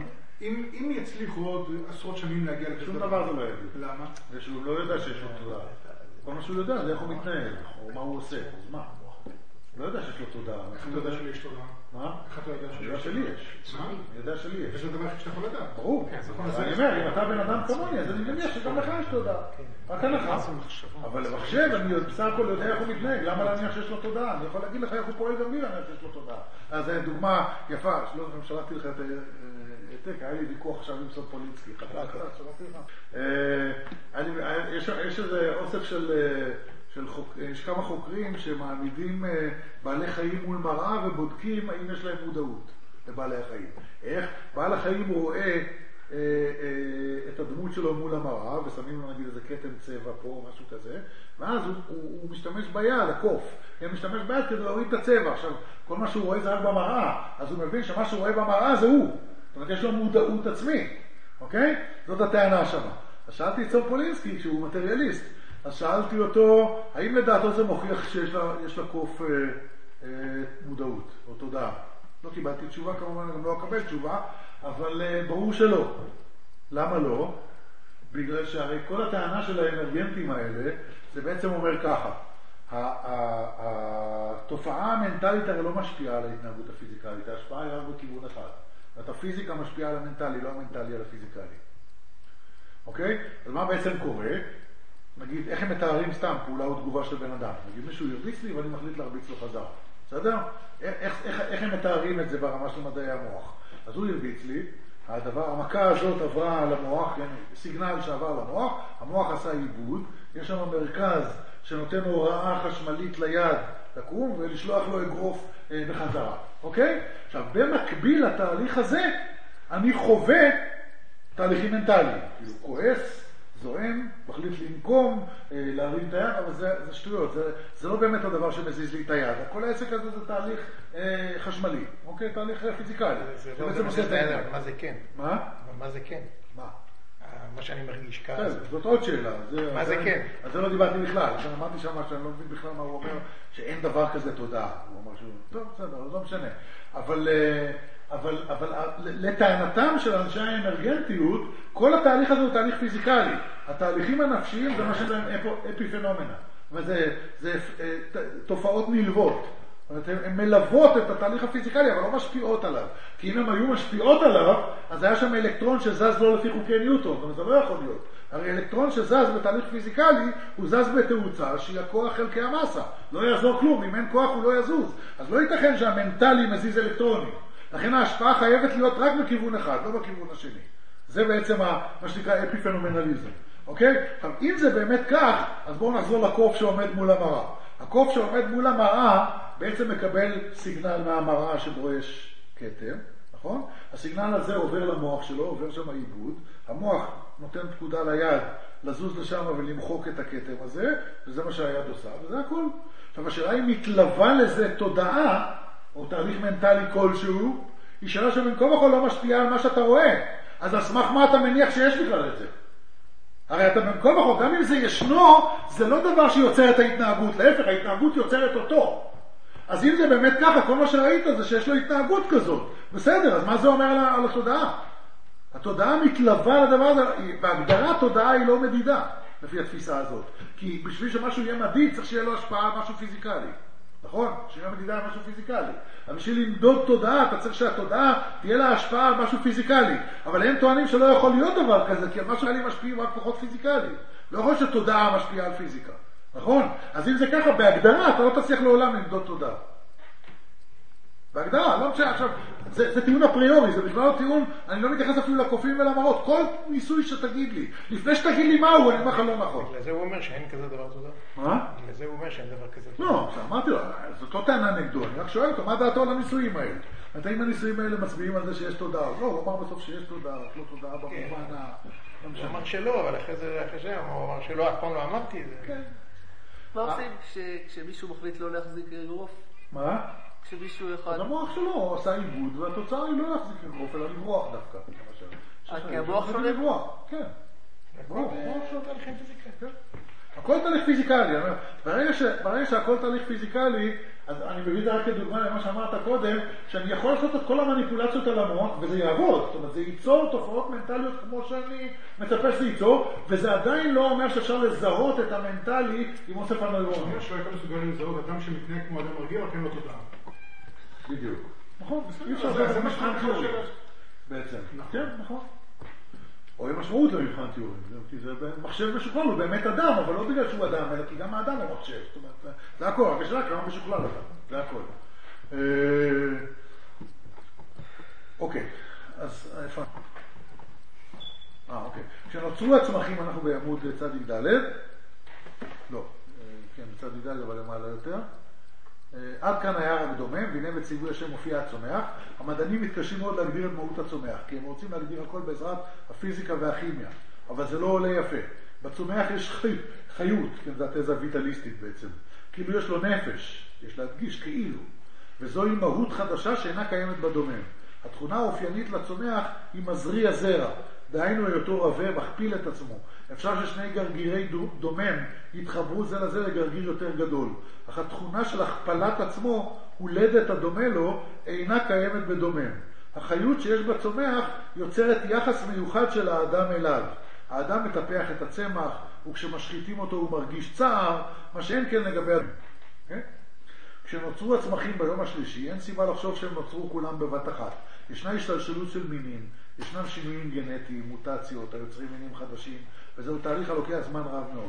אם יצליחו עוד עשרות שנים להגיע לכזה שום דבר זה לא יגיד. למה? זה שהוא לא יודע שיש לו תודעה. כל מה שהוא יודע זה איך הוא מתנהל, או מה הוא עושה, אז מה? לא יודע שיש לו תודעה. איך אתה יודע שלי יש תודעה? מה? איך אתה יודע שלי יש? שלי יש. מה? אני יודע שלי יש. יש לדבר איך שאתה יכול לדעת. ברור. אני אומר, אם אתה בן אדם כמוני, אז אני מניח שגם לך יש תודעה. רק הנחה. אבל למחשב, אני בסך הכל יודע איך הוא מתנהג. למה להניח שיש לו תודעה? אני יכול להגיד לך איך הוא פועל גם לי להניח שיש לו תודעה. אז זו דוגמה יפה, שלא זוכר, שלחתי לך את העתק, היה לי ויכוח עכשיו עם סוד פולינסקי. יש איזה אוסף של... חוק, יש כמה חוקרים שמעמידים בעלי חיים מול מראה ובודקים האם יש להם מודעות לבעלי החיים. איך? בעל החיים רואה אה, אה, את הדמות שלו מול המראה ושמים לו נגיד איזה קטן צבע פה או משהו כזה, ואז הוא, הוא, הוא משתמש ביד, הקוף, הוא משתמש ביד כדי להוריד את הצבע. עכשיו, כל מה שהוא רואה זה רק במראה, אז הוא מבין שמה שהוא רואה במראה זה הוא. זאת אומרת, יש לו מודעות עצמית, אוקיי? זאת הטענה שמה. אז שאלתי את סוד פולינסקי, שהוא מטריאליסט, אז שאלתי אותו, האם לדעתו זה מוכיח שיש לה, יש לה קוף אה, אה, מודעות או תודעה? לא קיבלתי תשובה, כמובן אני גם לא אקבל תשובה, אבל אה, ברור שלא. למה לא? בגלל שהרי כל הטענה של האנרגנטים האלה, זה בעצם אומר ככה, התופעה המנטלית הרי לא משפיעה על ההתנהגות הפיזיקלית, ההשפעה היא רק בכיוון אחד. זאת הפיזיקה משפיעה על המנטלי, לא המנטלי על הפיזיקלי. אוקיי? אז מה בעצם קורה? נגיד, איך הם מתארים סתם פעולה או תגובה של בן אדם? נגיד, מישהו ירביץ לי ואני מחליט להרביץ לו חזר. בסדר? איך, איך, איך הם מתארים את זה ברמה של מדעי המוח? אז הוא הרביץ לי, הדבר, המכה הזאת עברה על המוח, כן, סיגנל שעבר על המוח, המוח עשה עיבוד, יש שם מרכז שנותן הוראה חשמלית ליד לקום ולשלוח לו אגרוף אה, בחזרה, אוקיי? עכשיו, במקביל לתהליך הזה, אני חווה תהליכים מנטליים, כאילו כועס, זועם, מחליט לנקום, להרים את היד, אבל זה, זה שטויות, זה, זה לא באמת הדבר שמזיז לי את היד. כל העסק הזה זה תהליך אה, חשמלי, אוקיי? תהליך פיזיקלי. זה, זה, זה, זה, זה, זה, מה זה כן? מה? מה זה כן? מה? מה שאני מרגיש כאן. זאת עוד שאלה. זה, מה זה זה כן? אז זה לא דיברתי בכלל. כשאני אמרתי שם שאני לא מבין בכלל מה הוא אומר, שאין דבר כזה תודעה. הוא אומר שהוא, טוב, בסדר, לא משנה. אבל... אבל, אבל לטענתם של אנשי האנרגנטיות, כל התהליך הזה הוא תהליך פיזיקלי. התהליכים הנפשיים זה מה שזה אפיפנומנה. זה, זה תופעות נלוות. הן מלוות את התהליך הפיזיקלי, אבל לא משפיעות עליו. כי אם הן היו משפיעות עליו, אז היה שם אלקטרון שזז לא לפי חוקי ניוטון. זאת אומרת, זה לא יכול להיות. הרי אלקטרון שזז בתהליך פיזיקלי, הוא זז בתאוצה שהיא הכוח חלקי המסה. לא יעזור כלום, אם אין כוח הוא לא יזוז. אז לא ייתכן שהמנטלי מזיז אלקטרונים. לכן ההשפעה חייבת להיות רק בכיוון אחד, לא בכיוון השני. זה בעצם מה שנקרא אפיפנומנליזם. אוקיי? עכשיו, אם זה באמת כך, אז בואו נחזור לקוף שעומד מול המראה. הקוף שעומד מול המראה בעצם מקבל סיגנל מהמראה שבו יש כתר, נכון? הסיגנל הזה עובר למוח שלו, עובר שם העיבוד. המוח נותן פקודה ליד לזוז לשם ולמחוק את הכתר הזה, וזה מה שהיד עושה, וזה הכל. עכשיו, השאלה היא מתלווה לזה תודעה, או תהליך מנטלי כלשהו, היא שאלה שבין כה וכה לא משפיעה על מה שאתה רואה. אז על סמך מה אתה מניח שיש בכלל את זה? הרי אתה בין כה וכה, גם אם זה ישנו, זה לא דבר שיוצר את ההתנהגות. להפך, ההתנהגות יוצרת אותו. אז אם זה באמת ככה, כל מה שראית זה שיש לו התנהגות כזאת. בסדר, אז מה זה אומר על, על התודעה? התודעה מתלווה לדבר הזה, בהגדרה התודעה היא לא מדידה, לפי התפיסה הזאת. כי בשביל שמשהו יהיה מדיד, צריך שיהיה לו השפעה על משהו פיזיקלי. נכון? שיהיה מדידה על משהו פיזיקלי. אבל בשביל למדוד תודעה, אתה צריך שהתודעה תהיה לה השפעה על משהו פיזיקלי. אבל הם טוענים שלא יכול להיות דבר כזה, כי על משהו עלי משפיעים רק כוחות פיזיקלי. לא יכול שתודעה משפיעה על פיזיקה. נכון? אז אם זה ככה, בהגדרה, אתה לא תצליח לעולם למדוד תודעה. בהגדרה, לא משנה, עכשיו, זה, זה טיעון אפריורי, זה בכלל לא טיעון, אני לא מתייחס אפילו לקופים ולמראות, כל ניסוי שתגיד לי, לפני שתגיד לי מהו, אני אומר לך לא נכון. לזה הוא אומר שאין כזה דבר תודה? מה? לזה הוא אומר שאין דבר כזה תודה. לא, אמרתי לו, זאת לא טענה נגדו, אני רק שואל אותו, מה דעתו על הניסויים האלה? אתה אם הניסויים האלה מצביעים על זה שיש תודעה, לא, הוא אמר בסוף שיש תודעה, רק לא תודעה במובן ה... הוא אמר שלא, אבל אחרי זה, אחרי זה, הוא אמר שלא, אף פעם לא אמרתי את זה. כן. מה עושים כשמישהו מחליט לא להחזיק אגרוף? מה? כשמישהו אחד... אז המוח שלו עשה עיבוד, והתוצאה היא לא להחזיק אגרוף, אלא לברוח דווקא. כי המוח שלו לברוח? כן. המוח שלו תהליכים פיזיקליים. הכל תהליך פיזיקלי. ברגע שהכל תהליך פיזיקלי, אז אני מביא את זה רק כדוגמה למה שאמרת קודם, שאני יכול לעשות את כל המניפולציות על המוח, וזה יעבוד. זאת אומרת, זה ייצור תופעות מנטליות כמו שאני מצפה שזה ייצור, וזה עדיין לא אומר שאפשר לזהות את המנטלי עם אוסף הנוירונים. יש לו הייתה מסוגל לזהות אדם שמתנהג כמו אדם רגיל, רק אין לו תודעה. בדיוק. נכון, אי אפשר, זה מבחן תיאורי. בעצם. כן, נכון. או אין משמעות למבחן תיאורי, כי זה מחשב משוכלל, הוא באמת אדם, אבל לא בגלל שהוא אדם, אלא כי גם האדם הוא מחשב. זאת אומרת, זה הכל, רק יש רק כמה משוכלל אדם, זה הכל. אוקיי, אז איפה? אה, אוקיי. כשנוצרו הצמחים אנחנו בעמוד צדיק ד', לא, כן, צדיק ד' אבל למעלה יותר. עד כאן היה רק דומם, והנה בציווי השם מופיע הצומח. המדענים מתקשים מאוד להגדיר את מהות הצומח, כי הם רוצים להגדיר הכל בעזרת הפיזיקה והכימיה, אבל זה לא עולה יפה. בצומח יש חי, חיות, כן, זה התזה הוויטליסטית בעצם. כאילו יש לו נפש, יש להדגיש כאילו. וזוהי מהות חדשה שאינה קיימת בדומם. התכונה האופיינית לצומח היא מזריע זרע, דהיינו היותו רבה, מכפיל את עצמו. אפשר ששני גרגירי דומם יתחברו זה לזה לגרגיר יותר גדול. אך התכונה של הכפלת עצמו, הולדת הדומה לו, אינה קיימת בדומם. החיות שיש בצומח יוצרת יחס מיוחד של האדם אליו. האדם מטפח את הצמח, וכשמשחיתים אותו הוא מרגיש צער, מה שאין כן לגבי הדומם. Okay? כשנוצרו הצמחים ביום השלישי, אין סיבה לחשוב שהם נוצרו כולם בבת אחת. ישנה השתלשלות של מינים, ישנם שינויים גנטיים, מוטציות, היוצרים מינים חדשים, וזהו תהליך הלוקח זמן רב מאוד.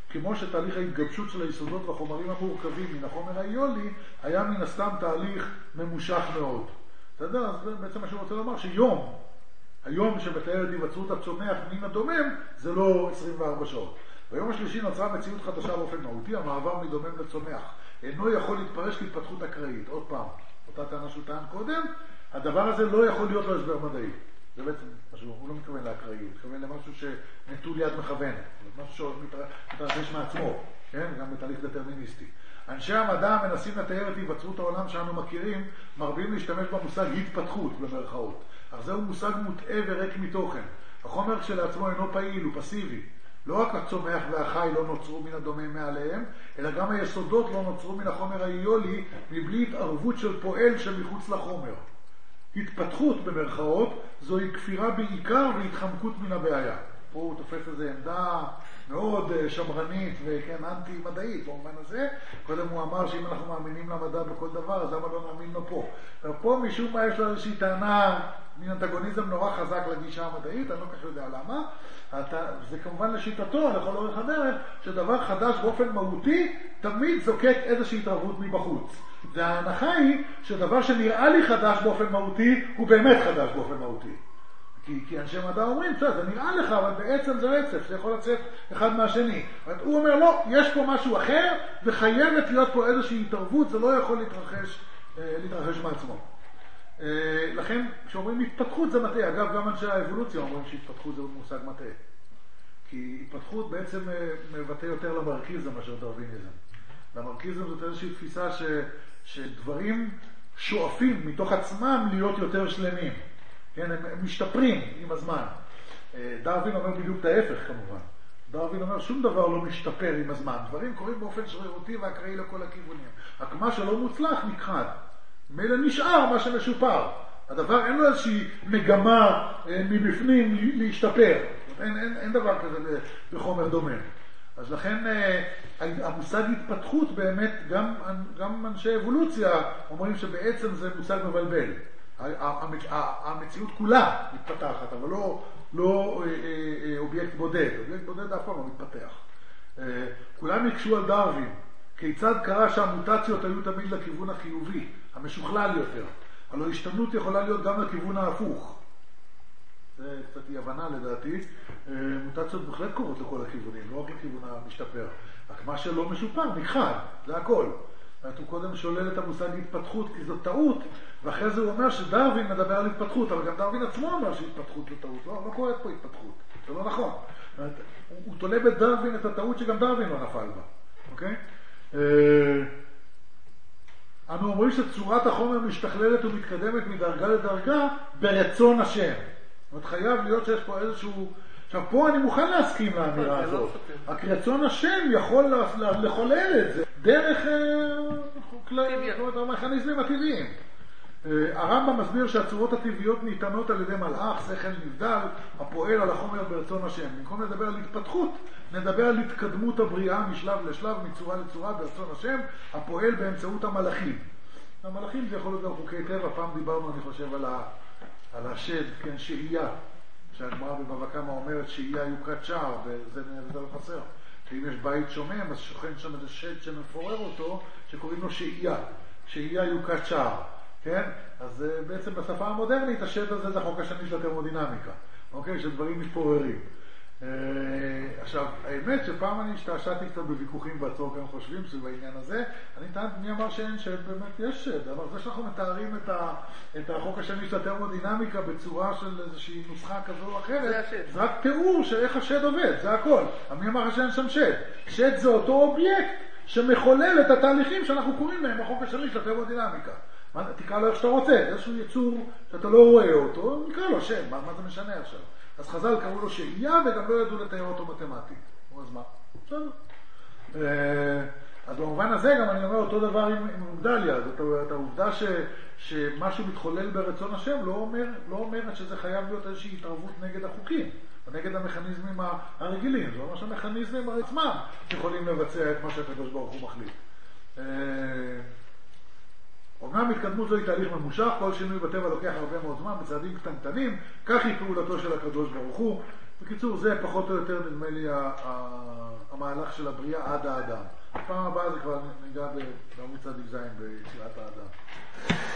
כמו שתהליך ההתגבשות של היסודות והחומרים המורכבים מן החומר האיולי היה מן הסתם תהליך ממושך מאוד. אתה יודע, אז בעצם מה שהוא רוצה לומר שיום, היום שמתאר את היווצרות הצומח מן הדומם, זה לא עשרים וארבע שעות. ביום השלישי נוצרה מציאות חדשה באופן מהותי, המעבר מדומם לצומח אינו יכול להתפרש כהתפתחות אקראית. עוד פעם, אותה טענה שהוא טען קודם, הדבר הזה לא יכול להיות לו הסבר מדעי. זה בעצם משהו, הוא לא מתכוון לאקראי, הוא מתכוון למשהו שנטול יד מכוונת, משהו שמתרחש מעצמו, כן? גם בתהליך דטרמיניסטי. אנשי המדע מנסים לתאר את היווצרות העולם שאנו מכירים, מרבים להשתמש במושג התפתחות במרכאות. אך זהו מושג מוטעה וריק מתוכן. החומר כשלעצמו אינו פעיל, הוא פסיבי. לא רק הצומח והחי לא נוצרו מן הדומם מעליהם, אלא גם היסודות לא נוצרו מן החומר האיולי, מבלי התערבות של פועל שמחוץ לחומר. התפתחות במרכאות זוהי כפירה בעיקר והתחמקות מן הבעיה. פה הוא תופס איזו עמדה מאוד שמרנית וכן אנטי-מדעית במובן הזה. קודם הוא אמר שאם אנחנו מאמינים למדע בכל דבר, אז למה לא נאמין לו פה? ופה משום מה יש לו איזושהי טענה, מין אנטגוניזם נורא חזק לגישה המדעית, אני לא כך יודע למה. זה כמובן לשיטתו, לכל אורך הדרך, שדבר חדש באופן מהותי תמיד זוקק איזושהי התערבות מבחוץ. וההנחה היא שדבר שנראה לי חדש באופן מהותי הוא באמת חדש באופן מהותי. כי, כי אנשי מדע אומרים, זה נראה לך, אבל בעצם זה רצף, זה יכול לצאת אחד מהשני. הוא אומר, לא, יש פה משהו אחר, וחייבת להיות פה איזושהי התערבות, זה לא יכול להתרחש, להתרחש מעצמו. לכן, כשאומרים התפתחות זה מטעה. אגב, גם אנשי האבולוציה אומרים שהתפתחות זה מושג מטעה. כי התפתחות בעצם מבטא יותר למרקיזם מאשר דרוויניזם. למרקיזם זאת איזושהי תפיסה ש, שדברים שואפים מתוך עצמם להיות יותר שלמים. כן, הם, הם משתפרים עם הזמן. דרווין אומר בדיוק את ההפך כמובן. דרווין אומר שום דבר לא משתפר עם הזמן. דברים קורים באופן שרירותי ואקראי לכל הכיוונים. רק מה שלא מוצלח נכחד. מילא נשאר מה שמשופר. הדבר אין לו איזושהי מגמה מבפנים להשתפר. אין, אין, אין דבר כזה בחומר דומה. אז לכן המושג התפתחות באמת, גם, גם אנשי אבולוציה אומרים שבעצם זה מושג מבלבל. המציאות כולה מתפתחת, אבל לא, לא אובייקט בודד. אובייקט בודד אף פעם לא מתפתח. כולם יקשו על דרווין. כיצד קרה שהמוטציות היו תמיד לכיוון החיובי, המשוכלל יותר. הלוא השתנות יכולה להיות גם לכיוון ההפוך. זה קצת אי הבנה לדעתי. מוטציות בהחלט קורות לכל הכיוונים, לא רק לכיוון המשתפר. רק מה שלא משופר, נכחד, זה הכל. הוא קודם שולל את המושג התפתחות כי זו טעות, ואחרי זה הוא אומר שדרווין מדבר על התפתחות, אבל גם דרווין עצמו אומר שהתפתחות זו טעות. לא, לא קורית פה התפתחות, זה לא נכון. הוא, הוא תולה בדרווין את הטעות שגם דרווין לא נפל בה. אוקיי? אנו אומרים שצורת החומר משתכללת ומתקדמת מדרגה לדרגה ברצון השם. זאת אומרת, חייב להיות שיש פה איזשהו... עכשיו, פה אני מוכן להסכים לאמירה הזאת. רק רצון השם יכול לחולל את זה דרך המכניזמים הטבעיים. הרמב"ם מסביר שהצורות הטבעיות ניתנות על ידי מלאך, שכל נבדל, הפועל על החומר ברצון השם. במקום לדבר על התפתחות, נדבר על התקדמות הבריאה משלב לשלב, מצורה לצורה, ברצון השם, הפועל באמצעות המלאכים. המלאכים זה יכול להיות גם חוקי טבע, פעם דיברנו, אני חושב, על, ה, על השד, כן, שהייה, שהגמרא בבבא קמא אומרת שהייה יוקת שער, וזה לא חסר. שאם יש בית שומם, אז שוכן שם איזה שד שמפורר אותו, שקוראים לו שהייה, שהייה יוקת שער. כן? אז בעצם בשפה המודרנית השד הזה זה החוק השני של התרמודינמיקה, אוקיי? שדברים מתפוררים. עכשיו, האמת שפעם אני השתעשעתי קצת בוויכוחים בעצור, גם חושבים שבעניין הזה, אני טענתי, מי אמר שאין שד? באמת יש שד, אבל זה שאנחנו מתארים את, ה, את החוק השני של התרמודינמיקה בצורה של איזושהי נוסחה כזו או אחרת, זה, זה רק תיאור של איך השד עובד, זה הכל. מי אמר שאין שם שד? שד זה אותו אובייקט שמחולל את התהליכים שאנחנו קוראים להם בחוק השני של התרמודינמיקה. תקרא לו איך שאתה רוצה, איזשהו יצור שאתה לא רואה אותו, נקרא לו שם, מה, מה זה משנה עכשיו? אז חז"ל קראו לו שהייה וגם לא ידעו לתאר אותו מתמטית. אז מה? בסדר. אז במובן הזה גם אני אומר אותו דבר עם, עם אוגדליה, זאת אומרת, העובדה ש, שמשהו מתחולל ברצון השם לא, אומר, לא אומרת שזה חייב להיות איזושהי התערבות נגד החוקים, או נגד המכניזמים הרגילים. זה אומר שהמכניזמים עצמם יכולים לבצע את מה שהקדוש ברוך הוא מחליט. אומנם התקדמות זו היא תהליך ממושך, כל שינוי בטבע לוקח הרבה מאוד זמן, בצעדים קטנטנים, כך היא פעולתו של הקדוש ברוך הוא. בקיצור, זה פחות או יותר נדמה לי המהלך של הבריאה עד האדם. הפעם הבאה זה כבר ניגע בעמוד צדיק זין ביצירת האדם.